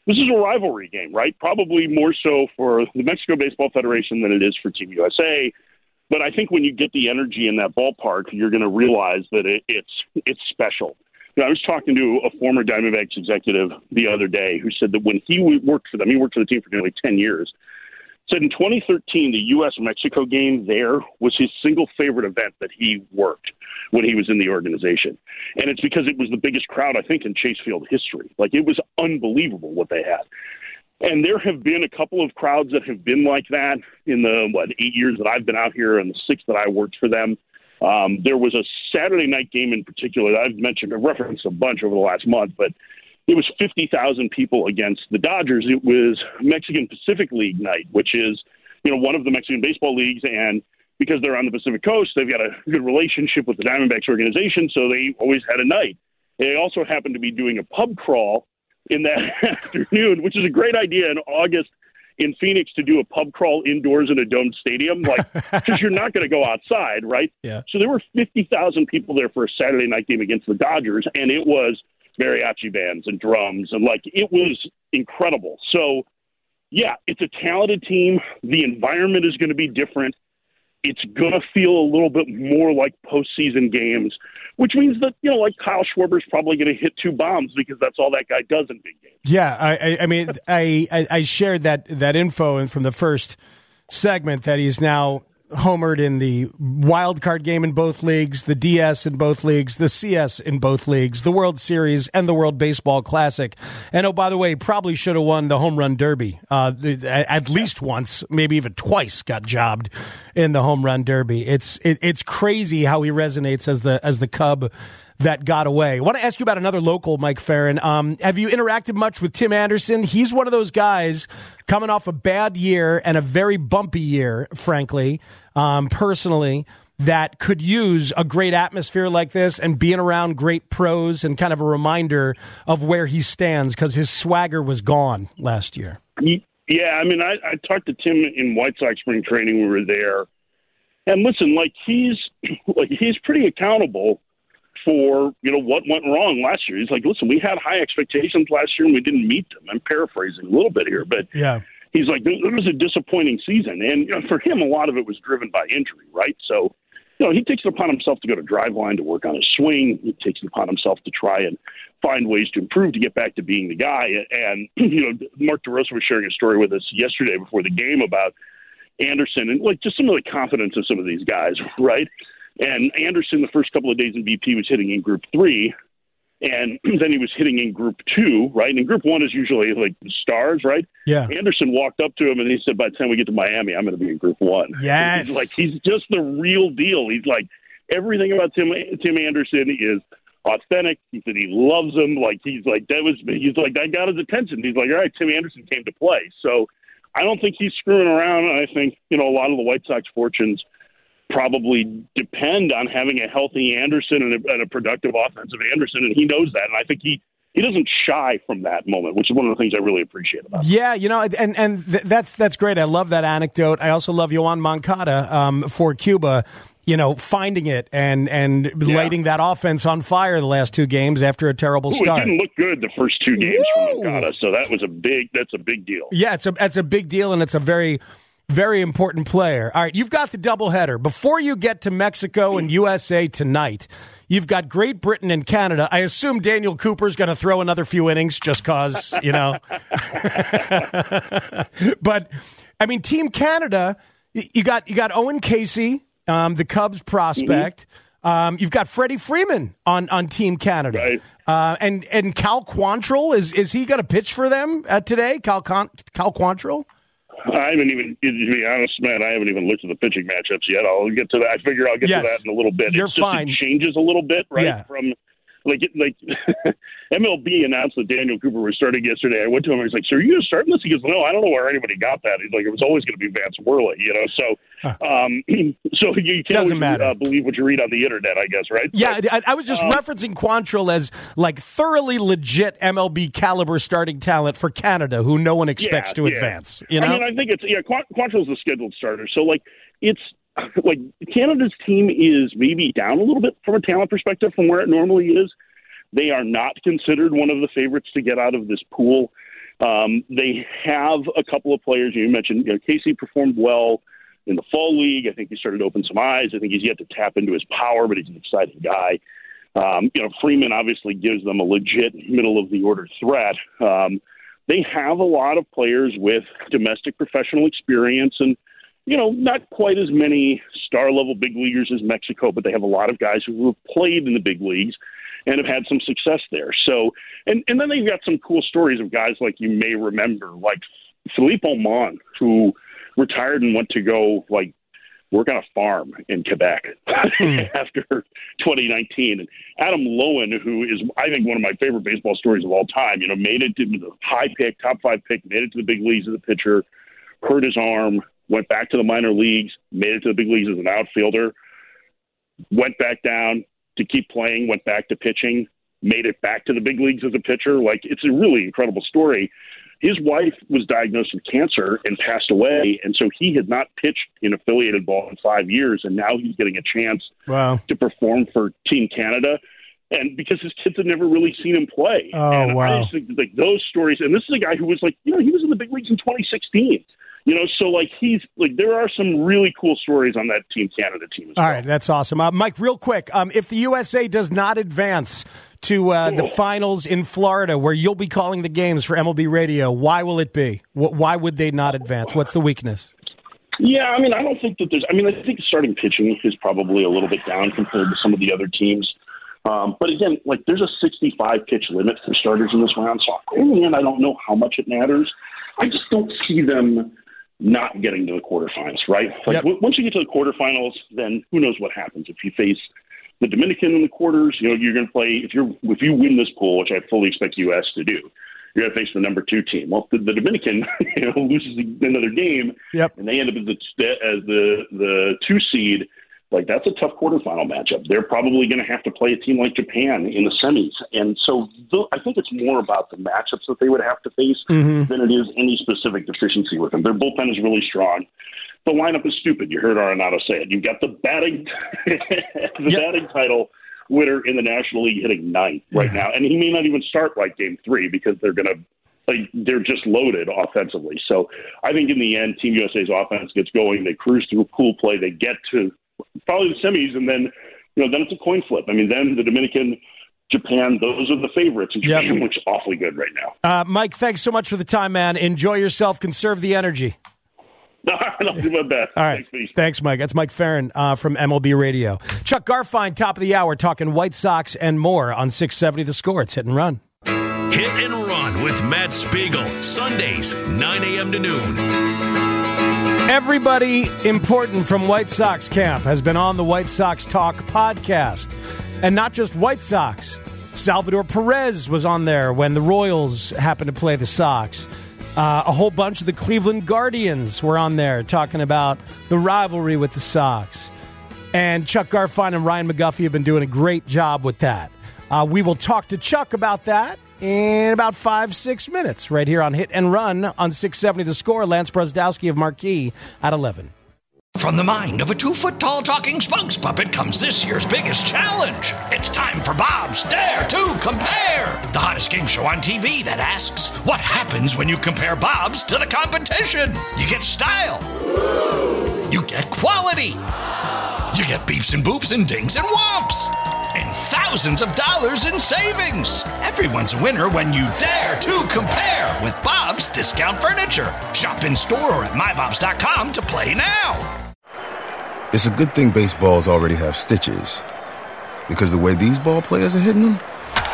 this is a rivalry game, right? Probably more so for the Mexico Baseball Federation than it is for Team USA. But I think when you get the energy in that ballpark, you're going to realize that it's special. I was talking to a former Diamondbacks executive the other day who said that when he worked for them, he worked for the team for nearly 10 years, said in 2013, the U.S.-Mexico game there was his single favorite event that he worked when he was in the organization. And it's because it was the biggest crowd, I think, in Chase Field history. Like, it was unbelievable what they had. And there have been a couple of crowds that have been like that in the, 8 years that I've been out here and the 6 that I worked for them. There was a Saturday night game in particular that I've referenced a bunch over the last month, but it was 50,000 people against the Dodgers. It was Mexican Pacific League night, which is, one of the Mexican baseball leagues. And because they're on the Pacific Coast, they've got a good relationship with the Diamondbacks organization, so they always had a night. They also happened to be doing a pub crawl in that afternoon, which is a great idea in August in Phoenix to do a pub crawl indoors in a domed stadium, because you're not going to go outside, right? Yeah. So there were 50,000 people there for a Saturday night game against the Dodgers, and it was mariachi bands and drums, and it was incredible. So, yeah, it's a talented team. The environment is going to be different. It's going to feel a little bit more like postseason games, which means that, Kyle Schwarber's probably going to hit 2 bombs because that's all that guy does in big games. Yeah, I mean, I shared that info from the first segment that he's now homered in the wild card game in both leagues, the DS in both leagues, the CS in both leagues, the World Series, and the World Baseball Classic. And, oh, by the way, probably should have won the Home Run Derby. At least once, maybe even twice got jobbed in the Home Run Derby. It's crazy how he resonates as the Cub that got away. I want to ask you about another local, Mike Farron. Have you interacted much with Tim Anderson? He's one of those guys coming off a bad year and a very bumpy year, frankly, personally, that could use a great atmosphere like this and being around great pros and kind of a reminder of where he stands because his swagger was gone last year. Yeah, I mean, I talked to Tim in White Sox spring training. We were there. And listen, he's pretty accountable for, what went wrong last year. He's like, listen, we had high expectations last year and we didn't meet them. I'm paraphrasing a little bit here, but yeah, he's like, it was a disappointing season. And for him, a lot of it was driven by injury, right? So, he takes it upon himself to go to Driveline to work on his swing. He takes it upon himself to try and find ways to improve to get back to being the guy. And, Mark DeRosa was sharing a story with us yesterday before the game about Anderson and just some of the confidence of some of these guys, right? And Anderson, the first couple of days in BP, was hitting in Group 3, and then he was hitting in Group 2, right? And Group 1 is usually the stars, right? Yeah. Anderson walked up to him, and he said, by the time we get to Miami, I'm going to be in Group 1. Yes. He's just the real deal. He's like, everything about Tim Anderson is authentic. He said he loves him. That got his attention. He's like, all right, Tim Anderson came to play. So I don't think he's screwing around. I think, a lot of the White Sox fortunes probably depend on having a healthy Anderson and a productive offensive Anderson, and he knows that. And I think he doesn't shy from that moment, which is one of the things I really appreciate about him. Yeah, that's great. I love that anecdote. I also love Yoan Moncada for Cuba, finding it and lighting that offense on fire the last 2 games after a terrible start. It didn't look good the first 2 games from Moncada, so that's a big deal. Yeah, it's a big deal, and it's a very, very important player. All right, you've got the doubleheader. Before you get to Mexico and USA tonight, you've got Great Britain and Canada. I assume Daniel Cooper's going to throw another few innings just because, But, I mean, Team Canada, you got Owen Casey, the Cubs prospect. Mm-hmm. You've got Freddie Freeman on Team Canada. Right. And Cal Quantrill, is he going to pitch for them today? Cal Quantrill? I haven't even, to be honest, man, I haven't even looked at the pitching matchups yet. I'll get to that. I figure I'll get to that in a little bit. You're fine. It changes a little bit, right? Yeah. From MLB announced that Daniel Cooper was starting yesterday. I went to him. I was like, "So are you starting this?" He goes, "No, I don't know where anybody got that." He's like, "It was always going to be Vance Worley, So you can't believe what you read on the internet, I guess, right? Yeah, I was just referencing Quantrill as thoroughly legit MLB caliber starting talent for Canada, who no one expects to advance. I mean, I think Quantrill's the scheduled starter, so it's. Canada's team is maybe down a little bit from a talent perspective from where it normally is. They are not considered one of the favorites to get out of this pool. They have a couple of players. You mentioned, Casey performed well in the fall league. I think he started to open some eyes. I think he's yet to tap into his power, but he's an exciting guy. Freeman obviously gives them a legit middle-of-the-order threat. They have a lot of players with domestic professional experience and, not quite as many star-level big leaguers as Mexico, but they have a lot of guys who have played in the big leagues and have had some success there. So, and then they've got some cool stories of guys like you may remember, like Philippe Aumont, who retired and went to go, work on a farm in Quebec after 2019. And Adam Lowen, who is, I think, one of my favorite baseball stories of all time, made it to the high pick, top 5 pick, made it to the big leagues as a pitcher, hurt his arm, went back to the minor leagues, made it to the big leagues as an outfielder, went back down to keep playing, went back to pitching, made it back to the big leagues as a pitcher. It's a really incredible story. His wife was diagnosed with cancer and passed away, and so he had not pitched in affiliated ball in 5 years, and now he's getting a chance to perform for Team Canada, and because his kids had never really seen him play. Oh, wow. I just think those stories, and this is a guy who was he was in the big leagues in 2016. So there are some really cool stories on that Team Canada team as well. All right, that's awesome. Mike, real quick, if the USA does not advance to the finals in Florida, where you'll be calling the games for MLB Radio, why will it be? Why would they not advance? What's the weakness? Yeah, I don't think that I think starting pitching is probably a little bit down compared to some of the other teams. But again, there's a 65 pitch limit for starters in this round, so in the end, I don't know how much it matters. I just don't see them not getting to the quarterfinals, right? Once you get to the quarterfinals, then who knows what happens. If you face the Dominican in the quarters, you're going to play, if you win this pool, which I fully expect U.S. to do, you're going to face the number 2 team. Well, the Dominican loses another game, and they end up as the 2 seed. That's a tough quarterfinal matchup. They're probably going to have to play a team like Japan in the semis. And so I think it's more about the matchups that they would have to face than it is any specific deficiency with them. Their bullpen is really strong. The lineup is stupid. You heard Arenado say it. You've got the batting title winner in the National League hitting 9th right now. And he may not even start Game 3 because they're just loaded offensively. So I think in the end, Team USA's offense gets going. They cruise through pool play. They get to probably the semis, and then then it's a coin flip. Then the Dominican, Japan, those are the favorites, and Japan looks awfully good right now. Mike, thanks so much for the time, man. Enjoy yourself. Conserve the energy. I'll do my best. All right. Thanks, Mike. That's Mike Farron from MLB Radio. Chuck Garfien, top of the hour, talking White Sox and more on 670 The Score. It's Hit and Run. Hit and Run with Matt Spiegel, Sundays, 9 a.m. to noon. Everybody important from White Sox camp has been on the White Sox Talk podcast. And not just White Sox. Salvador Perez was on there when the Royals happened to play the Sox. A whole bunch of the Cleveland Guardians were on there talking about the rivalry with the Sox. And Chuck Garfien and Ryan McGuffey have been doing a great job with that. We will talk to Chuck about that in about 5-6 minutes right here on Hit and Run on 670 The Score. Lance Brzdowski of Marquee at 11. From the mind of a 2-foot-tall talking spokes puppet comes this year's biggest challenge. It's time for Bob's Dare to Compare, the hottest game show on TV that asks, what happens when you compare Bob's to the competition? You get style. You get quality. You get beeps and boops and dings and whomps. And thousands of dollars in savings. Everyone's a winner when you dare to compare with Bob's Discount Furniture. Shop in store or at mybobs.com to play now. It's a good thing baseballs already have stitches, because the way these ball players are hitting them,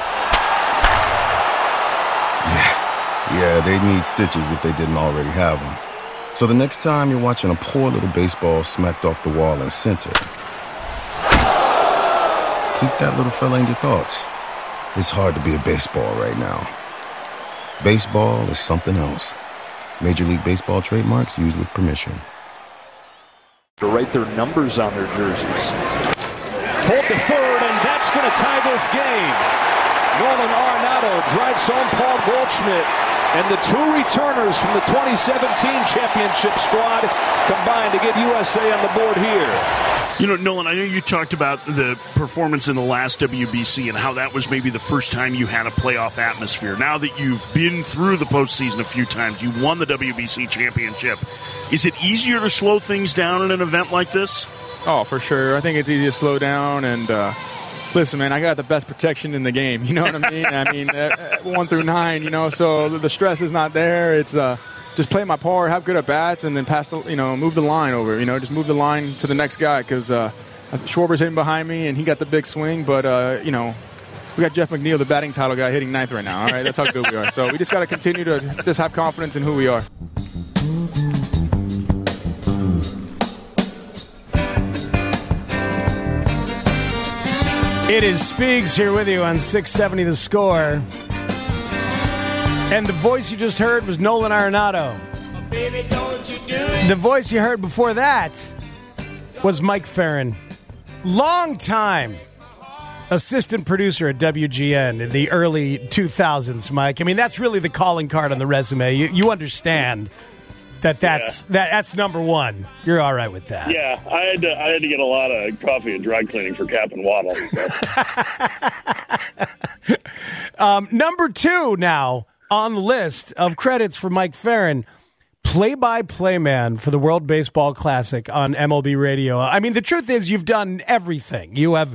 yeah, they'd need stitches if they didn't already have them. So the next time you're watching a poor little baseball smacked off the wall in center, keep that little fella in your thoughts. It's hard to be a baseball right now. Baseball is something else. Major League Baseball trademarks used with permission. To write their numbers on their jerseys. Pulled to third, and that's going to tie this game. Nolan Arenado drives home Paul Goldschmidt, and the 2 returners from the 2017 championship squad combined to get USA on the board here. You know, Nolan, I know you talked about the performance in the last WBC and how that was maybe the first time you had a playoff atmosphere. Now that you've been through the postseason a few times, you won the WBC championship. Is it easier to slow things down in an event like this? Oh, for sure. I think it's easy to slow down and listen, man, I got the best protection in the game. You know what I mean? 1 through 9, you know, so the stress is not there. It's just play my part, have good at bats, and then move the line over. You know, just move the line to the next guy because Schwarber's hitting behind me and he got the big swing. But we got Jeff McNeil, the batting title guy, hitting 9th right now. All right, that's how good we are. So we just got to continue to just have confidence in who we are. It is Speaks here with you on 670 The Score. And the voice you just heard was Nolan Arenado. Baby, don't you do it. The voice you heard before that was Mike Ferrin. Long time assistant producer at WGN in the early 2000s, Mike. I mean, that's really the calling card on the resume. You understand that's number one. You're all right with that. Yeah, I had to get a lot of coffee and dry cleaning for Cap and Waddle. So. Number 2 now on the list of credits for Mike Ferrin, play-by-play man for the World Baseball Classic on MLB Radio. I mean, the truth is you've done everything. You have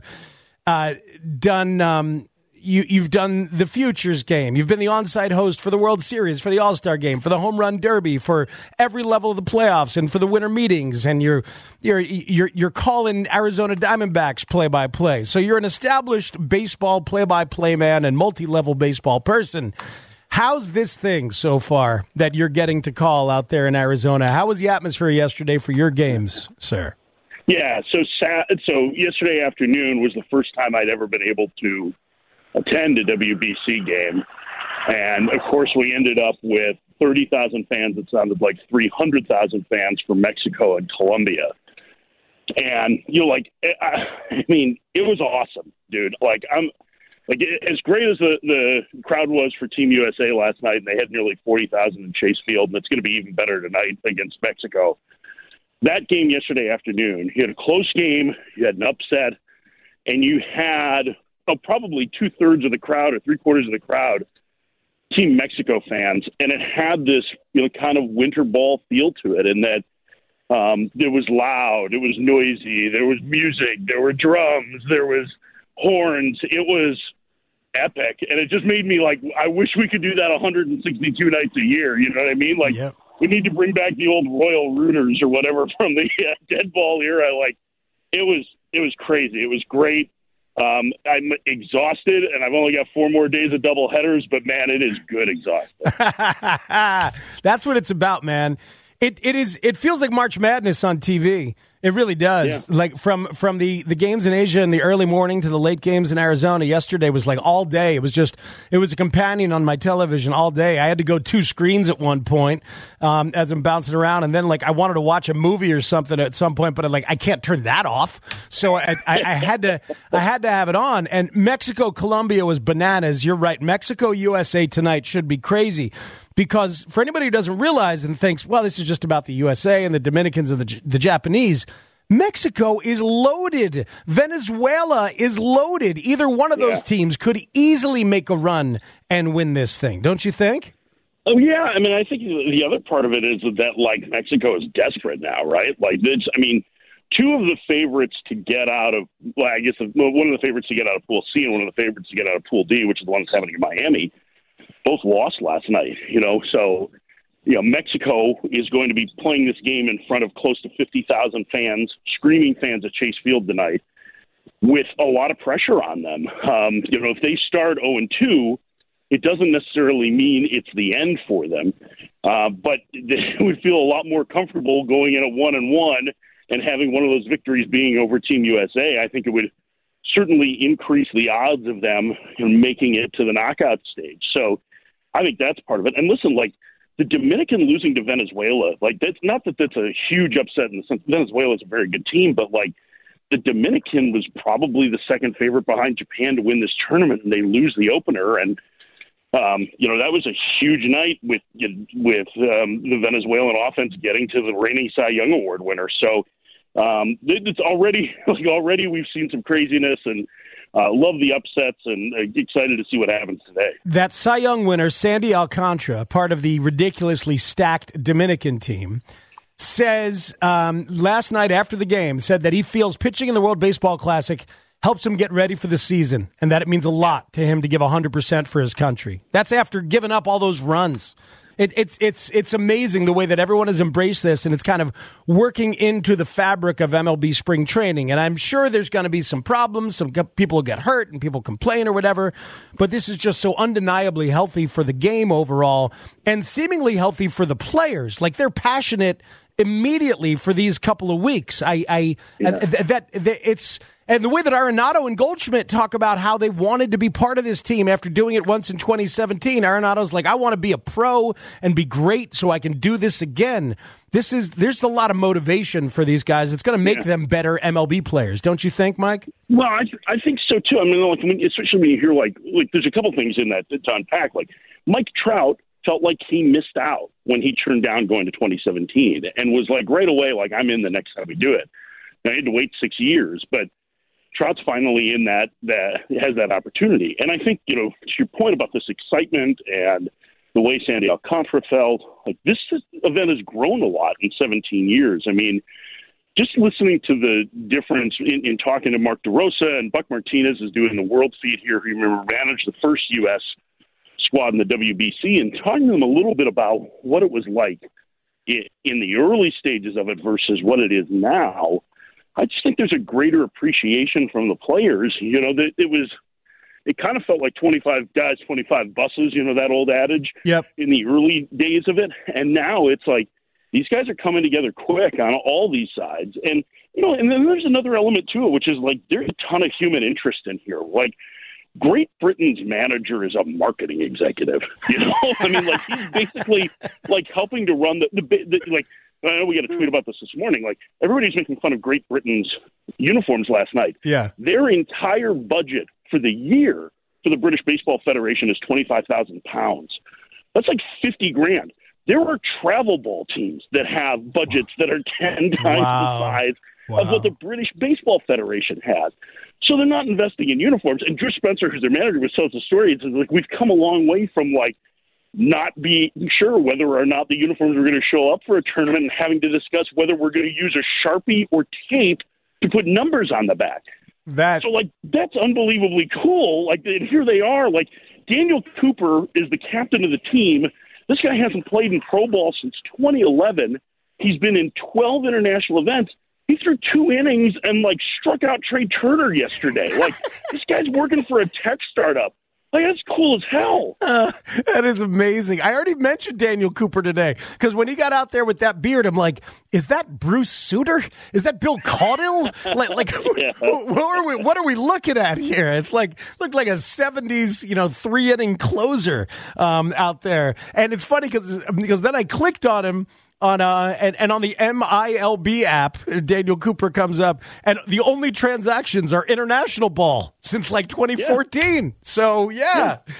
done you've done the Futures game. You've been the on-site host for the World Series, for the All-Star Game, for the Home Run Derby, for every level of the playoffs, and for the winter meetings. And you're calling Arizona Diamondbacks play-by-play. So you're an established baseball play-by-play man and multi-level baseball person. How's this thing so far that you're getting to call out there in Arizona? How was the atmosphere yesterday for your games, sir? Yeah, so yesterday afternoon was the first time I'd ever been able to attend a WBC game. And, of course, we ended up with 30,000 fans. It sounded like 300,000 fans from Mexico and Colombia. And, it was awesome, dude. As great as the crowd was for Team USA last night, and they had nearly 40,000 in Chase Field, and it's going to be even better tonight against Mexico. That game yesterday afternoon, you had a close game, you had an upset, and you had probably 2/3 of the crowd or 3/4 of the crowd Team Mexico fans, and it had this kind of winter ball feel to it, in that it was loud, it was noisy, there was music, there were drums, there was horns. It was epic, and it just made me I wish we could do that 162 nights a year. You know what I mean? We need to bring back the old Royal Rooters or whatever from the dead ball era. It was crazy. It was great. I'm exhausted, and I've only got 4 more days of double headers, but man, it is good exhausted. That's what it's about, man. It feels like March Madness on TV. It really does. Yeah. From the games in Asia in the early morning to the late games in Arizona yesterday was all day. It was a companion on my television all day. I had to go 2 screens at one point as I'm bouncing around, and then I wanted to watch a movie or something at some point, but I can't turn that off. So I had to have it on. And Mexico Colombia was bananas. You're right. Mexico USA tonight should be crazy. Because for anybody who doesn't realize and thinks, well, this is just about the USA and the Dominicans and the Japanese, Mexico is loaded. Venezuela is loaded. Either one of those teams could easily make a run and win this thing, don't you think? Oh, yeah. I mean, I think the other part of it is that, Mexico is desperate now, right? Two of the favorites to get out of, one of the favorites to get out of Pool C and one of the favorites to get out of Pool D, which is the one that's happening in Miami, both lost last night, So, Mexico is going to be playing this game in front of close to 50,000 fans, screaming fans at Chase Field tonight, with a lot of pressure on them. If they start 0-2, it doesn't necessarily mean it's the end for them, but they would feel a lot more comfortable going in at 1-1 and having one of those victories being over Team USA. I think it would certainly increase the odds of them making it to the knockout stage. So I think that's part of it. And listen, the Dominican losing to Venezuela, that's not that that's a huge upset in the sense Venezuela is a very good team, but the Dominican was probably the second favorite behind Japan to win this tournament, and they lose the opener. And, that was a huge night with the Venezuelan offense getting to the reigning Cy Young Award winner. So It's already we've seen some craziness, and love the upsets, and excited to see what happens today. That Cy Young winner, Sandy Alcantara, part of the ridiculously stacked Dominican team, says last night after the game, said that he feels pitching in the World Baseball Classic helps him get ready for the season, and that it means a lot to him to give 100% for his country. That's after giving up all those runs. It's amazing the way that everyone has embraced this, and it's kind of working into the fabric of MLB spring training. And I'm sure there's going to be some problems. Some people will get hurt and people complain or whatever. But this is just so undeniably healthy for the game overall, and seemingly healthy for the players. Like, they're passionate immediately for these couple of weeks. And the way that Arenado and Goldschmidt talk about how they wanted to be part of this team after doing it once in 2017. Arenado's like, I want to be a pro and be great so I can do this again. There's a lot of motivation for these guys. It's going to make them better MLB players, don't you think, Mike? Well, I think so too. I mean, especially when you hear like there's a couple things in that to unpack. Like, Mike Trout felt like he missed out when he turned down going to 2017 and was like right away, like, I'm in the next time we do it. Now, he had to wait 6 years, but Trout's finally in that has that opportunity. And I think, to your point about this excitement and the way Sandy Alcantara felt, like, this event has grown a lot in 17 years. I mean, just listening to the difference in talking to Mark DeRosa, and Buck Martinez is doing the world feed here, who managed the first U.S. squad in the WBC, and talking to them a little bit about what it was like in the early stages of it versus what it is now. I just think there's a greater appreciation from the players. That it kind of felt like 25 guys, 25 buses, that old adage in the early days of it. And now it's like these guys are coming together quick on all these sides. And, and then there's another element to it, which is like there's a ton of human interest in here. Like, Great Britain's manager is a marketing executive. I mean, like, he's basically like helping to run the I know we got a tweet about this morning. Like, everybody's making fun of Great Britain's uniforms last night. Yeah. Their entire budget for the year for the British Baseball Federation is £25,000. That's like $50,000. There are travel ball teams that have budgets that are 10 times the size of what the British Baseball Federation has. So they're not investing in uniforms. And Drew Spencer, who's their manager, was telling us a story. It's like, we've come a long way from like not being sure whether or not the uniforms are going to show up for a tournament and having to discuss whether we're going to use a Sharpie or tape to put numbers on the back. So, like, that's unbelievably cool. Like, and here they are. Like, Daniel Cooper is the captain of the team. This guy hasn't played in pro ball since 2011. He's been in 12 international events. He threw 2 innings and, like, struck out Trey Turner yesterday. Like, this guy's working for a tech startup. Like, that's cool as hell. That is amazing. I already mentioned Daniel Cooper today because when he got out there with that beard, I'm like, is that Bruce Sutter? Is that Bill Caudill? What are we looking at here? It's like looked like a 70s, 3-inning closer out there. And it's funny because then I clicked on him. On and on the MILB app, Daniel Cooper comes up, and the only transactions are international ball since like 2014. Yeah. So he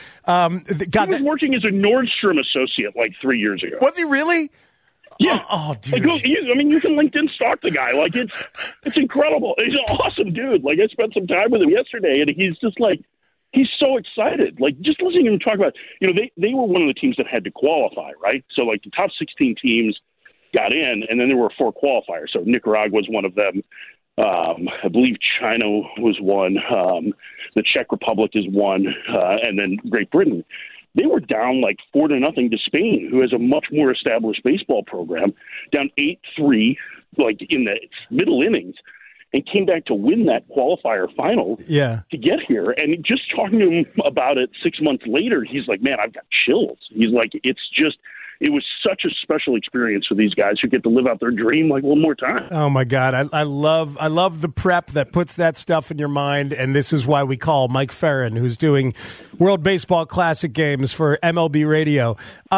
was working as a Nordstrom associate like 3 years ago. Was he really? Yeah. Oh, dude. Like, you can LinkedIn stalk the guy. Like, it's incredible. He's an awesome dude. Like, I spent some time with him yesterday, and he's just like, he's so excited. Like, just listening to him talk about, they were one of the teams that had to qualify, right? So, like, the top 16 teams got in, and then there were 4 qualifiers. So Nicaragua was one of them. I believe China was one. The Czech Republic is one, and then Great Britain. They were down like 4-0 to Spain, who has a much more established baseball program, down 8-3, like in the middle innings, and came back to win that qualifier final to get here. And just talking to him about it 6 months later, he's like, man, I've got chills. He's like, it was such a special experience for these guys who get to live out their dream like one more time. Oh my God. I love the prep that puts that stuff in your mind. And this is why we call Mike Ferrin, who's doing World Baseball Classic games for MLB Radio.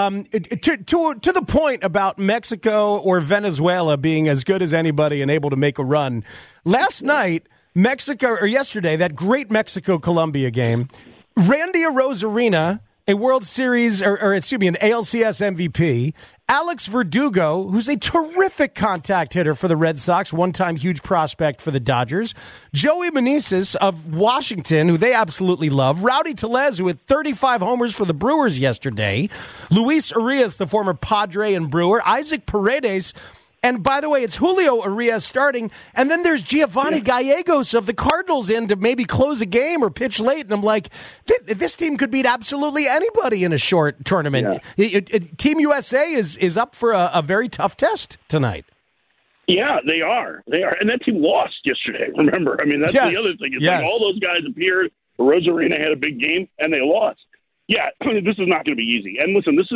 To the point about Mexico or Venezuela being as good as anybody and able to make a run. Last night, yesterday, that great Mexico-Colombia game, Randy Arozarena a World Series, or excuse me, an ALCS MVP. Alex Verdugo, who's a terrific contact hitter for the Red Sox, one-time huge prospect for the Dodgers. Joey Meneses of Washington, who they absolutely love. Rowdy Tellez, who had 35 homers for the Brewers yesterday. Luis Urias, the former Padre and Brewer. Isaac Paredes. And by the way, it's Julio Urias starting, and then there's Giovanni Gallegos of the Cardinals in to maybe close a game or pitch late. And I'm like, this team could beat absolutely anybody in a short tournament. Yeah. Team USA is up for a very tough test tonight. Yeah, they are. And that team lost yesterday, remember? I mean, that's the other thing. It's like all those guys appeared, Rosarina had a big game, and they lost. Yeah, this is not going to be easy. And listen, this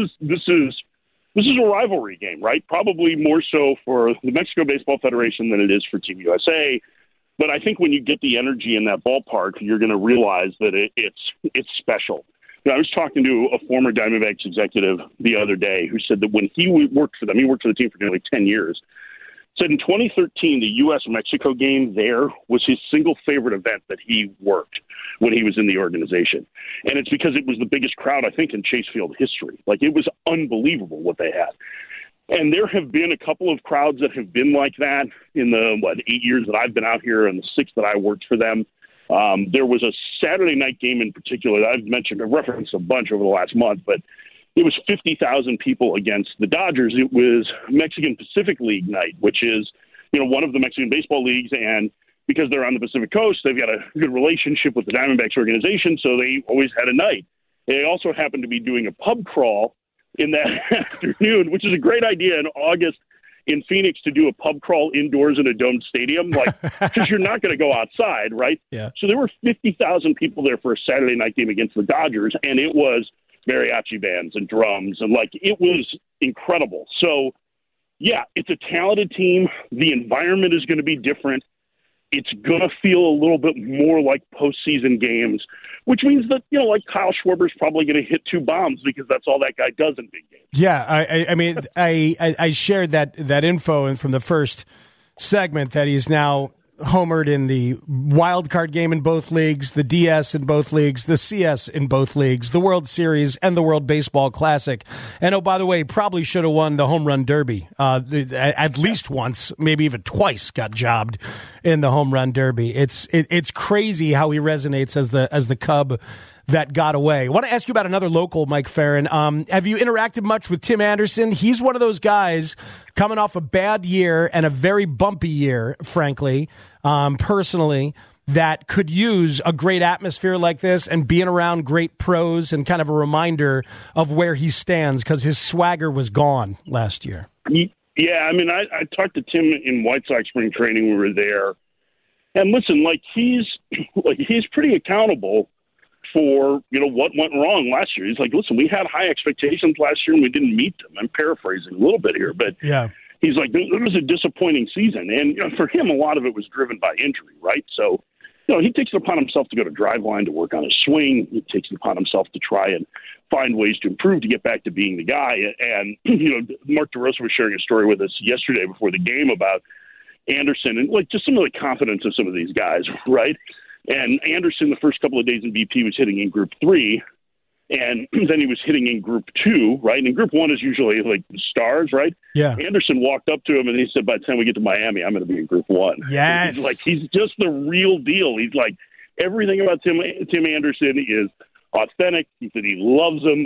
is a rivalry game, right? Probably more so for the Mexico Baseball Federation than it is for Team USA. But I think when you get the energy in that ballpark, you're going to realize that it's special. I was talking to a former Diamondbacks executive the other day who said that when he worked for them, he worked for the team for nearly 10 years, said in 2013, the U.S.-Mexico game there was his single favorite event that he worked when he was in the organization. And it's because it was the biggest crowd, I think, in Chase Field history. Like, it was unbelievable what they had. And there have been a couple of crowds that have been like that in the, 8 years that I've been out here and the 6 that I worked for them. There was a Saturday night game in particular that I've referenced a bunch over the last month, but it was 50,000 people against the Dodgers. It was Mexican Pacific League night, which is, one of the Mexican baseball leagues. And because they're on the Pacific Coast, they've got a good relationship with the Diamondbacks organization, so they always had a night. They also happened to be doing a pub crawl in that afternoon, which is a great idea in August in Phoenix to do a pub crawl indoors in a domed stadium, because you're not going to go outside, right? Yeah. So there were 50,000 people there for a Saturday night game against the Dodgers, and it was mariachi bands and drums, and it was incredible. So, yeah, it's a talented team. The environment is going to be different. It's going to feel a little bit more like postseason games, which means that, Kyle Schwarber's probably going to hit 2 bombs because that's all that guy does in big games. Yeah, I mean, I shared that info from the first segment that he's now homered in the wild card game in both leagues, the DS in both leagues, the CS in both leagues, the World Series, and the World Baseball Classic. And, oh, by the way, probably should have won the Home Run Derby. At least once, maybe even twice got jobbed in the Home Run Derby. It's crazy how he resonates as the Cub that got away. I want to ask you about another local, Mike Farron. Have you interacted much with Tim Anderson? He's one of those guys coming off a bad year and a very bumpy year, frankly, personally, that could use a great atmosphere like this and being around great pros and kind of a reminder of where he stands because his swagger was gone last year. Yeah, I mean, I talked to Tim in White Sox spring training. We were there. And listen, he's pretty accountable for, what went wrong last year. He's like, listen, we had high expectations last year and we didn't meet them. I'm paraphrasing a little bit here, but yeah, he's like, it was a disappointing season. And for him, a lot of it was driven by injury, right? So, he takes it upon himself to go to Driveline to work on his swing. He takes it upon himself to try and find ways to improve to get back to being the guy. And, Mark DeRosa was sharing a story with us yesterday before the game about Anderson and just some of the confidence of some of these guys, right? And Anderson, the first couple of days in BP, was hitting in Group 3, and then he was hitting in Group 2, right? And Group 1 is usually the stars, right? Yeah. Anderson walked up to him, and he said, by the time we get to Miami, I'm going to be in Group 1. Yes. He's just the real deal. He's like, everything about Tim Anderson is authentic. He said he loves him.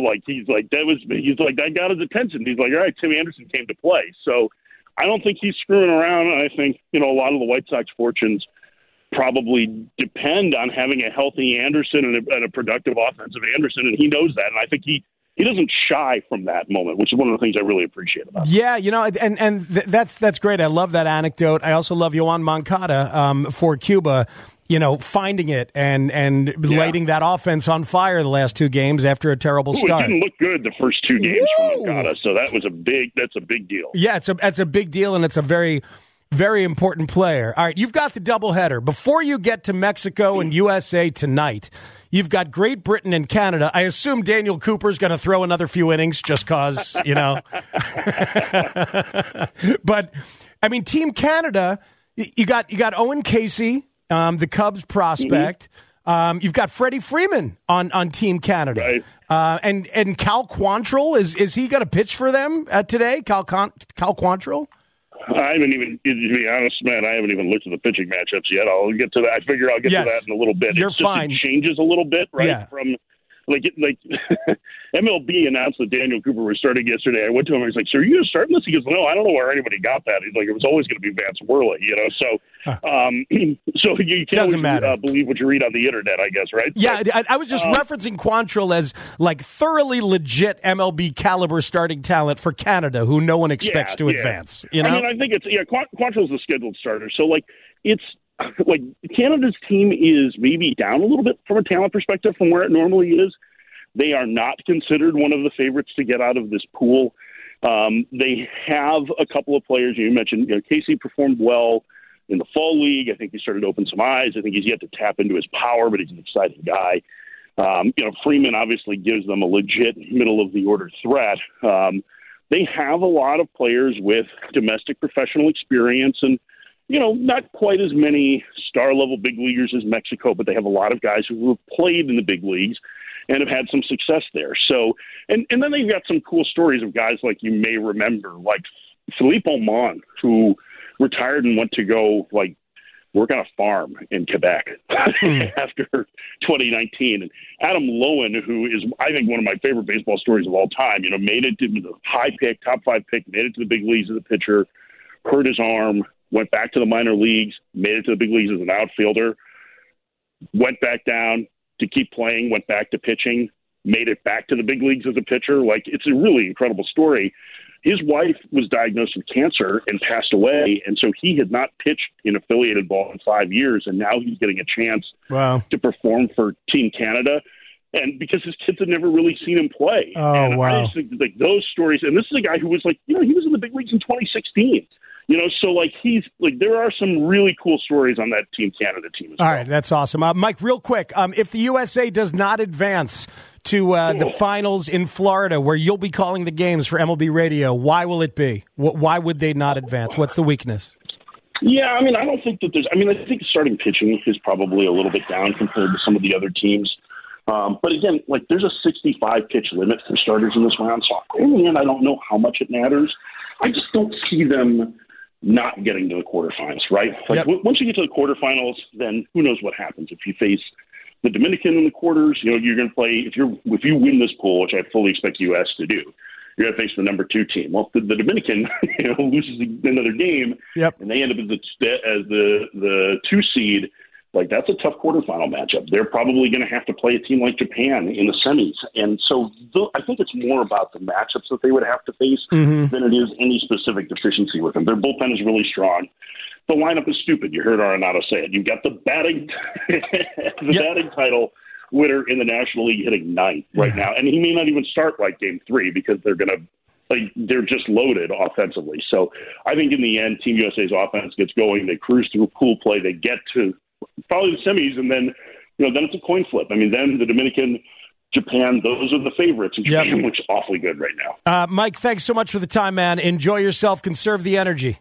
That got his attention. He's like, all right, Tim Anderson came to play. So I don't think he's screwing around. And I think, a lot of the White Sox fortunes probably depend on having a healthy Anderson and a productive offensive Anderson, and he knows that. And I think he doesn't shy from that moment, which is one of the things I really appreciate about him. Yeah, that's great. I love that anecdote. I also love Yoan Moncada for Cuba, finding it and lighting that offense on fire the last 2 games after a terrible start. It didn't look good the first 2 games for Moncada, so that's a big deal. Yeah, it's a big deal, and it's a very, very important player. All right, you've got the doubleheader. Before you get to Mexico and USA tonight, you've got Great Britain and Canada. I assume Daniel Cooper's going to throw another few innings just because, But, I mean, Team Canada, you got Owen Casey, the Cubs prospect. You've got Freddie Freeman on Team Canada. Right. And Cal Quantrill, is he going to pitch for them today? Cal Quantrill? I haven't even, to be honest, man, I haven't even looked at the pitching matchups yet. I'll get to that. I figure I'll get to that in a little bit. You're it's just, fine. It changes a little bit, right? Yeah. From like MLB announced that Daniel Cooper was starting yesterday. I went to him and he's like, "So are you starting this?" He goes, "No, I don't know where anybody got that." He's like, "It was always going to be Vance Worley, you know." So, so you can't always, believe what you read on the internet, I guess, right? Yeah, I was just referencing Quantrill as like thoroughly legit MLB caliber starting talent for Canada, who no one expects to advance. You know, I mean, I think it's Quantrill's a scheduled starter, so like it's. Like Canada's team is maybe down a little bit from a talent perspective from where it normally is. They are not considered one of the favorites to get out of this pool. They have a couple of players. You mentioned Casey performed well in the fall league. I think he started to open some eyes. I think he's yet to tap into his power, but he's an exciting guy. Freeman obviously gives them a legit middle of the order threat. They have a lot of players with domestic professional experience and, not quite as many star-level big leaguers as Mexico, but they have a lot of guys who have played in the big leagues and have had some success there. So, and then they've got some cool stories of guys like you may remember, like Philippe Aumont, who retired and went to go, work on a farm in Quebec after 2019. And Adam Lowen, who is, I think, one of my favorite baseball stories of all time, made it to the high pick, top 5 pick, made it to the big leagues as a pitcher, hurt his arm, went back to the minor leagues, made it to the big leagues as an outfielder, went back down to keep playing, went back to pitching, made it back to the big leagues as a pitcher. It's a really incredible story. His wife was diagnosed with cancer and passed away, and so he had not pitched in affiliated ball in 5 years, and now he's getting a chance to perform for Team Canada. And because his kids had never really seen him play. I just think those stories, and this is a guy who was he was in the big leagues in 2016. So there are some really cool stories on that Team Canada team as well. All right, that's awesome. Mike, real quick, if the USA does not advance to the finals in Florida, where you'll be calling the games for MLB Radio, why will it be? Why would they not advance? What's the weakness? Yeah, I don't think that there's – I think starting pitching is probably a little bit down compared to some of the other teams. But again, there's a 65-pitch limit for starters in this round. So in the end, I don't know how much it matters. I just don't see them not getting to the quarterfinals, right? Once you get to the quarterfinals, then who knows what happens. If you face the Dominican in the quarters, you're going to play – if you win this pool, which I fully expect U.S. to do, you're going to face the number 2 team. Well, the Dominican loses another game, and they end up as the 2 seed. That's a tough quarterfinal matchup. They're probably going to have to play a team like Japan in the semis. And so I think it's more about the matchups that they would have to face than it is any specific deficiency with them. Their bullpen is really strong. The lineup is stupid. You heard Arenado say it. You've got the batting batting title winner in the National League hitting 9th right now. And he may not even start Game 3 because they're going to they're just loaded offensively. So I think in the end, Team USA's offense gets going. They cruise through pool play. They get to probably the semis, and then then it's a coin flip. Then the Dominican, Japan, those are the favorites. And Japan looks awfully good right now. Mike, thanks so much for the time, man. Enjoy yourself. Conserve the energy.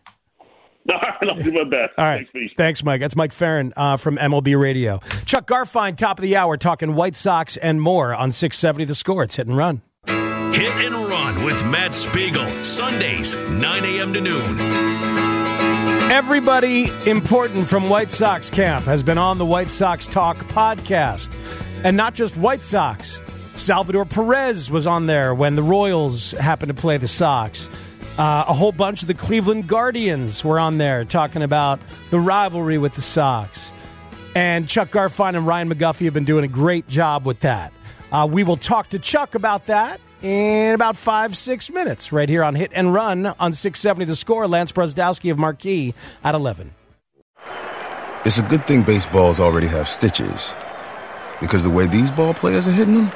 I'll do my best. All right. Thanks, Mike. That's Mike Farron from MLB Radio. Chuck Garfien, top of the hour, talking White Sox and more on 670 The Score. It's Hit and Run. Hit and Run with Matt Spiegel. Sundays, 9 a.m. to noon. Everybody important from White Sox camp has been on the White Sox Talk podcast. And not just White Sox. Salvador Perez was on there when the Royals happened to play the Sox. A whole bunch of the Cleveland Guardians were on there talking about the rivalry with the Sox. And Chuck Garfien and Ryan McGuffey have been doing a great job with that. We will talk to Chuck about that in about 5-6 minutes right here on Hit and Run on 670 The Score. Lance Brosdowski of Marquee at 11. It's a good thing baseballs already have stitches, because the way these ball players are hitting them,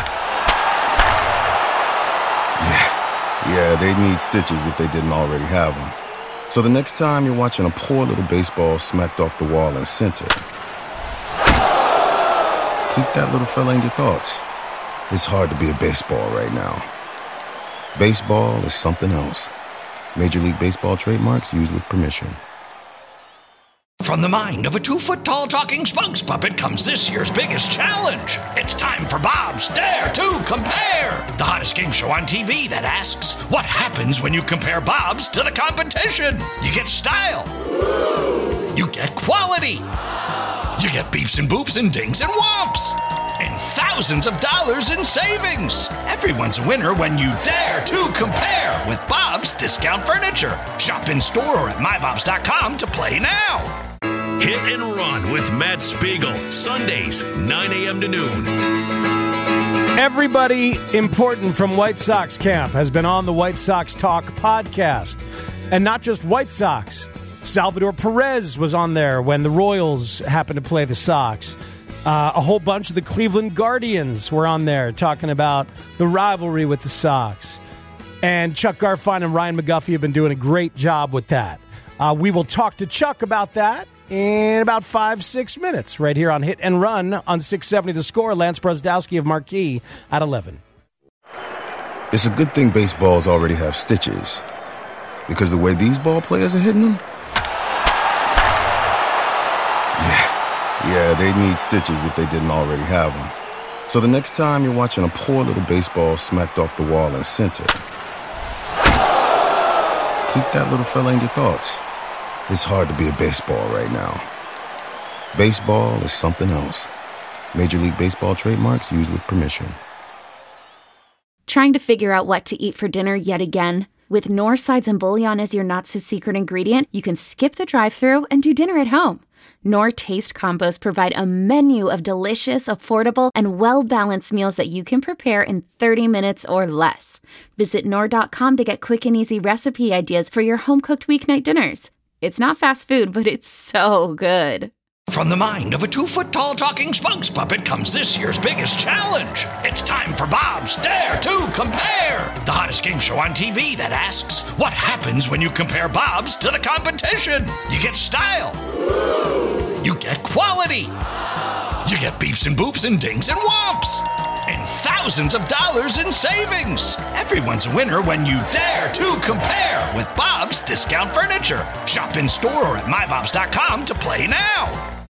yeah, they need stitches if they didn't already have them. So the next time you're watching a poor little baseball smacked off the wall in center, keep that little fella in your thoughts. It's hard to be a baseball right now. Baseball is something else. Major League Baseball trademarks used with permission. From the mind of a 2-foot-tall talking spokes puppet comes this year's biggest challenge. It's time for Bob's Dare to Compare, the hottest game show on TV that asks, what happens when you compare Bobs to the competition? You get style. You get quality. You get beeps and boops and dings and whomps. And thousands of dollars in savings. Everyone's a winner when you dare to compare with Bob's Discount Furniture. Shop in store or at mybobs.com to play now. Hit and Run with Matt Spiegel, Sundays, 9 a.m. to noon. Everybody important from White Sox camp has been on the White Sox Talk podcast. And not just White Sox. Salvador Perez was on there when the Royals happened to play the Sox. A whole bunch of the Cleveland Guardians were on there talking about the rivalry with the Sox. And Chuck Garfien and Ryan McGuffey have been doing a great job with that. We will talk to Chuck about that in about 5-6 minutes right here on Hit and Run on 670 The Score. Lance Brzdowski of Marquee at 11. It's a good thing baseballs already have stitches, because the way these ball players are hitting them, yeah, they need stitches if they didn't already have them. So the next time you're watching a poor little baseball smacked off the wall in center, keep that little fella in your thoughts. It's hard to be a baseball right now. Baseball is something else. Major League Baseball trademarks used with permission. Trying to figure out what to eat for dinner yet again? With Knorr Sides and Bouillon as your not-so-secret ingredient, you can skip the drive-thru and do dinner at home. Knorr Taste Combos provide a menu of delicious, affordable, and well-balanced meals that you can prepare in 30 minutes or less. Visit Knorr.com to get quick and easy recipe ideas for your home-cooked weeknight dinners. It's not fast food, but it's so good. From the mind of a 2-foot-tall talking spokes puppet comes this year's biggest challenge. It's time for Bob's Dare to Compare, the hottest game show on TV that asks, what happens when you compare Bobs to the competition? You get style. You get quality. You get beeps and boops and dings and whomps. And thousands of dollars in savings. Everyone's a winner when you dare to compare with Bob's Discount Furniture. Shop in store or at mybobs.com to play now.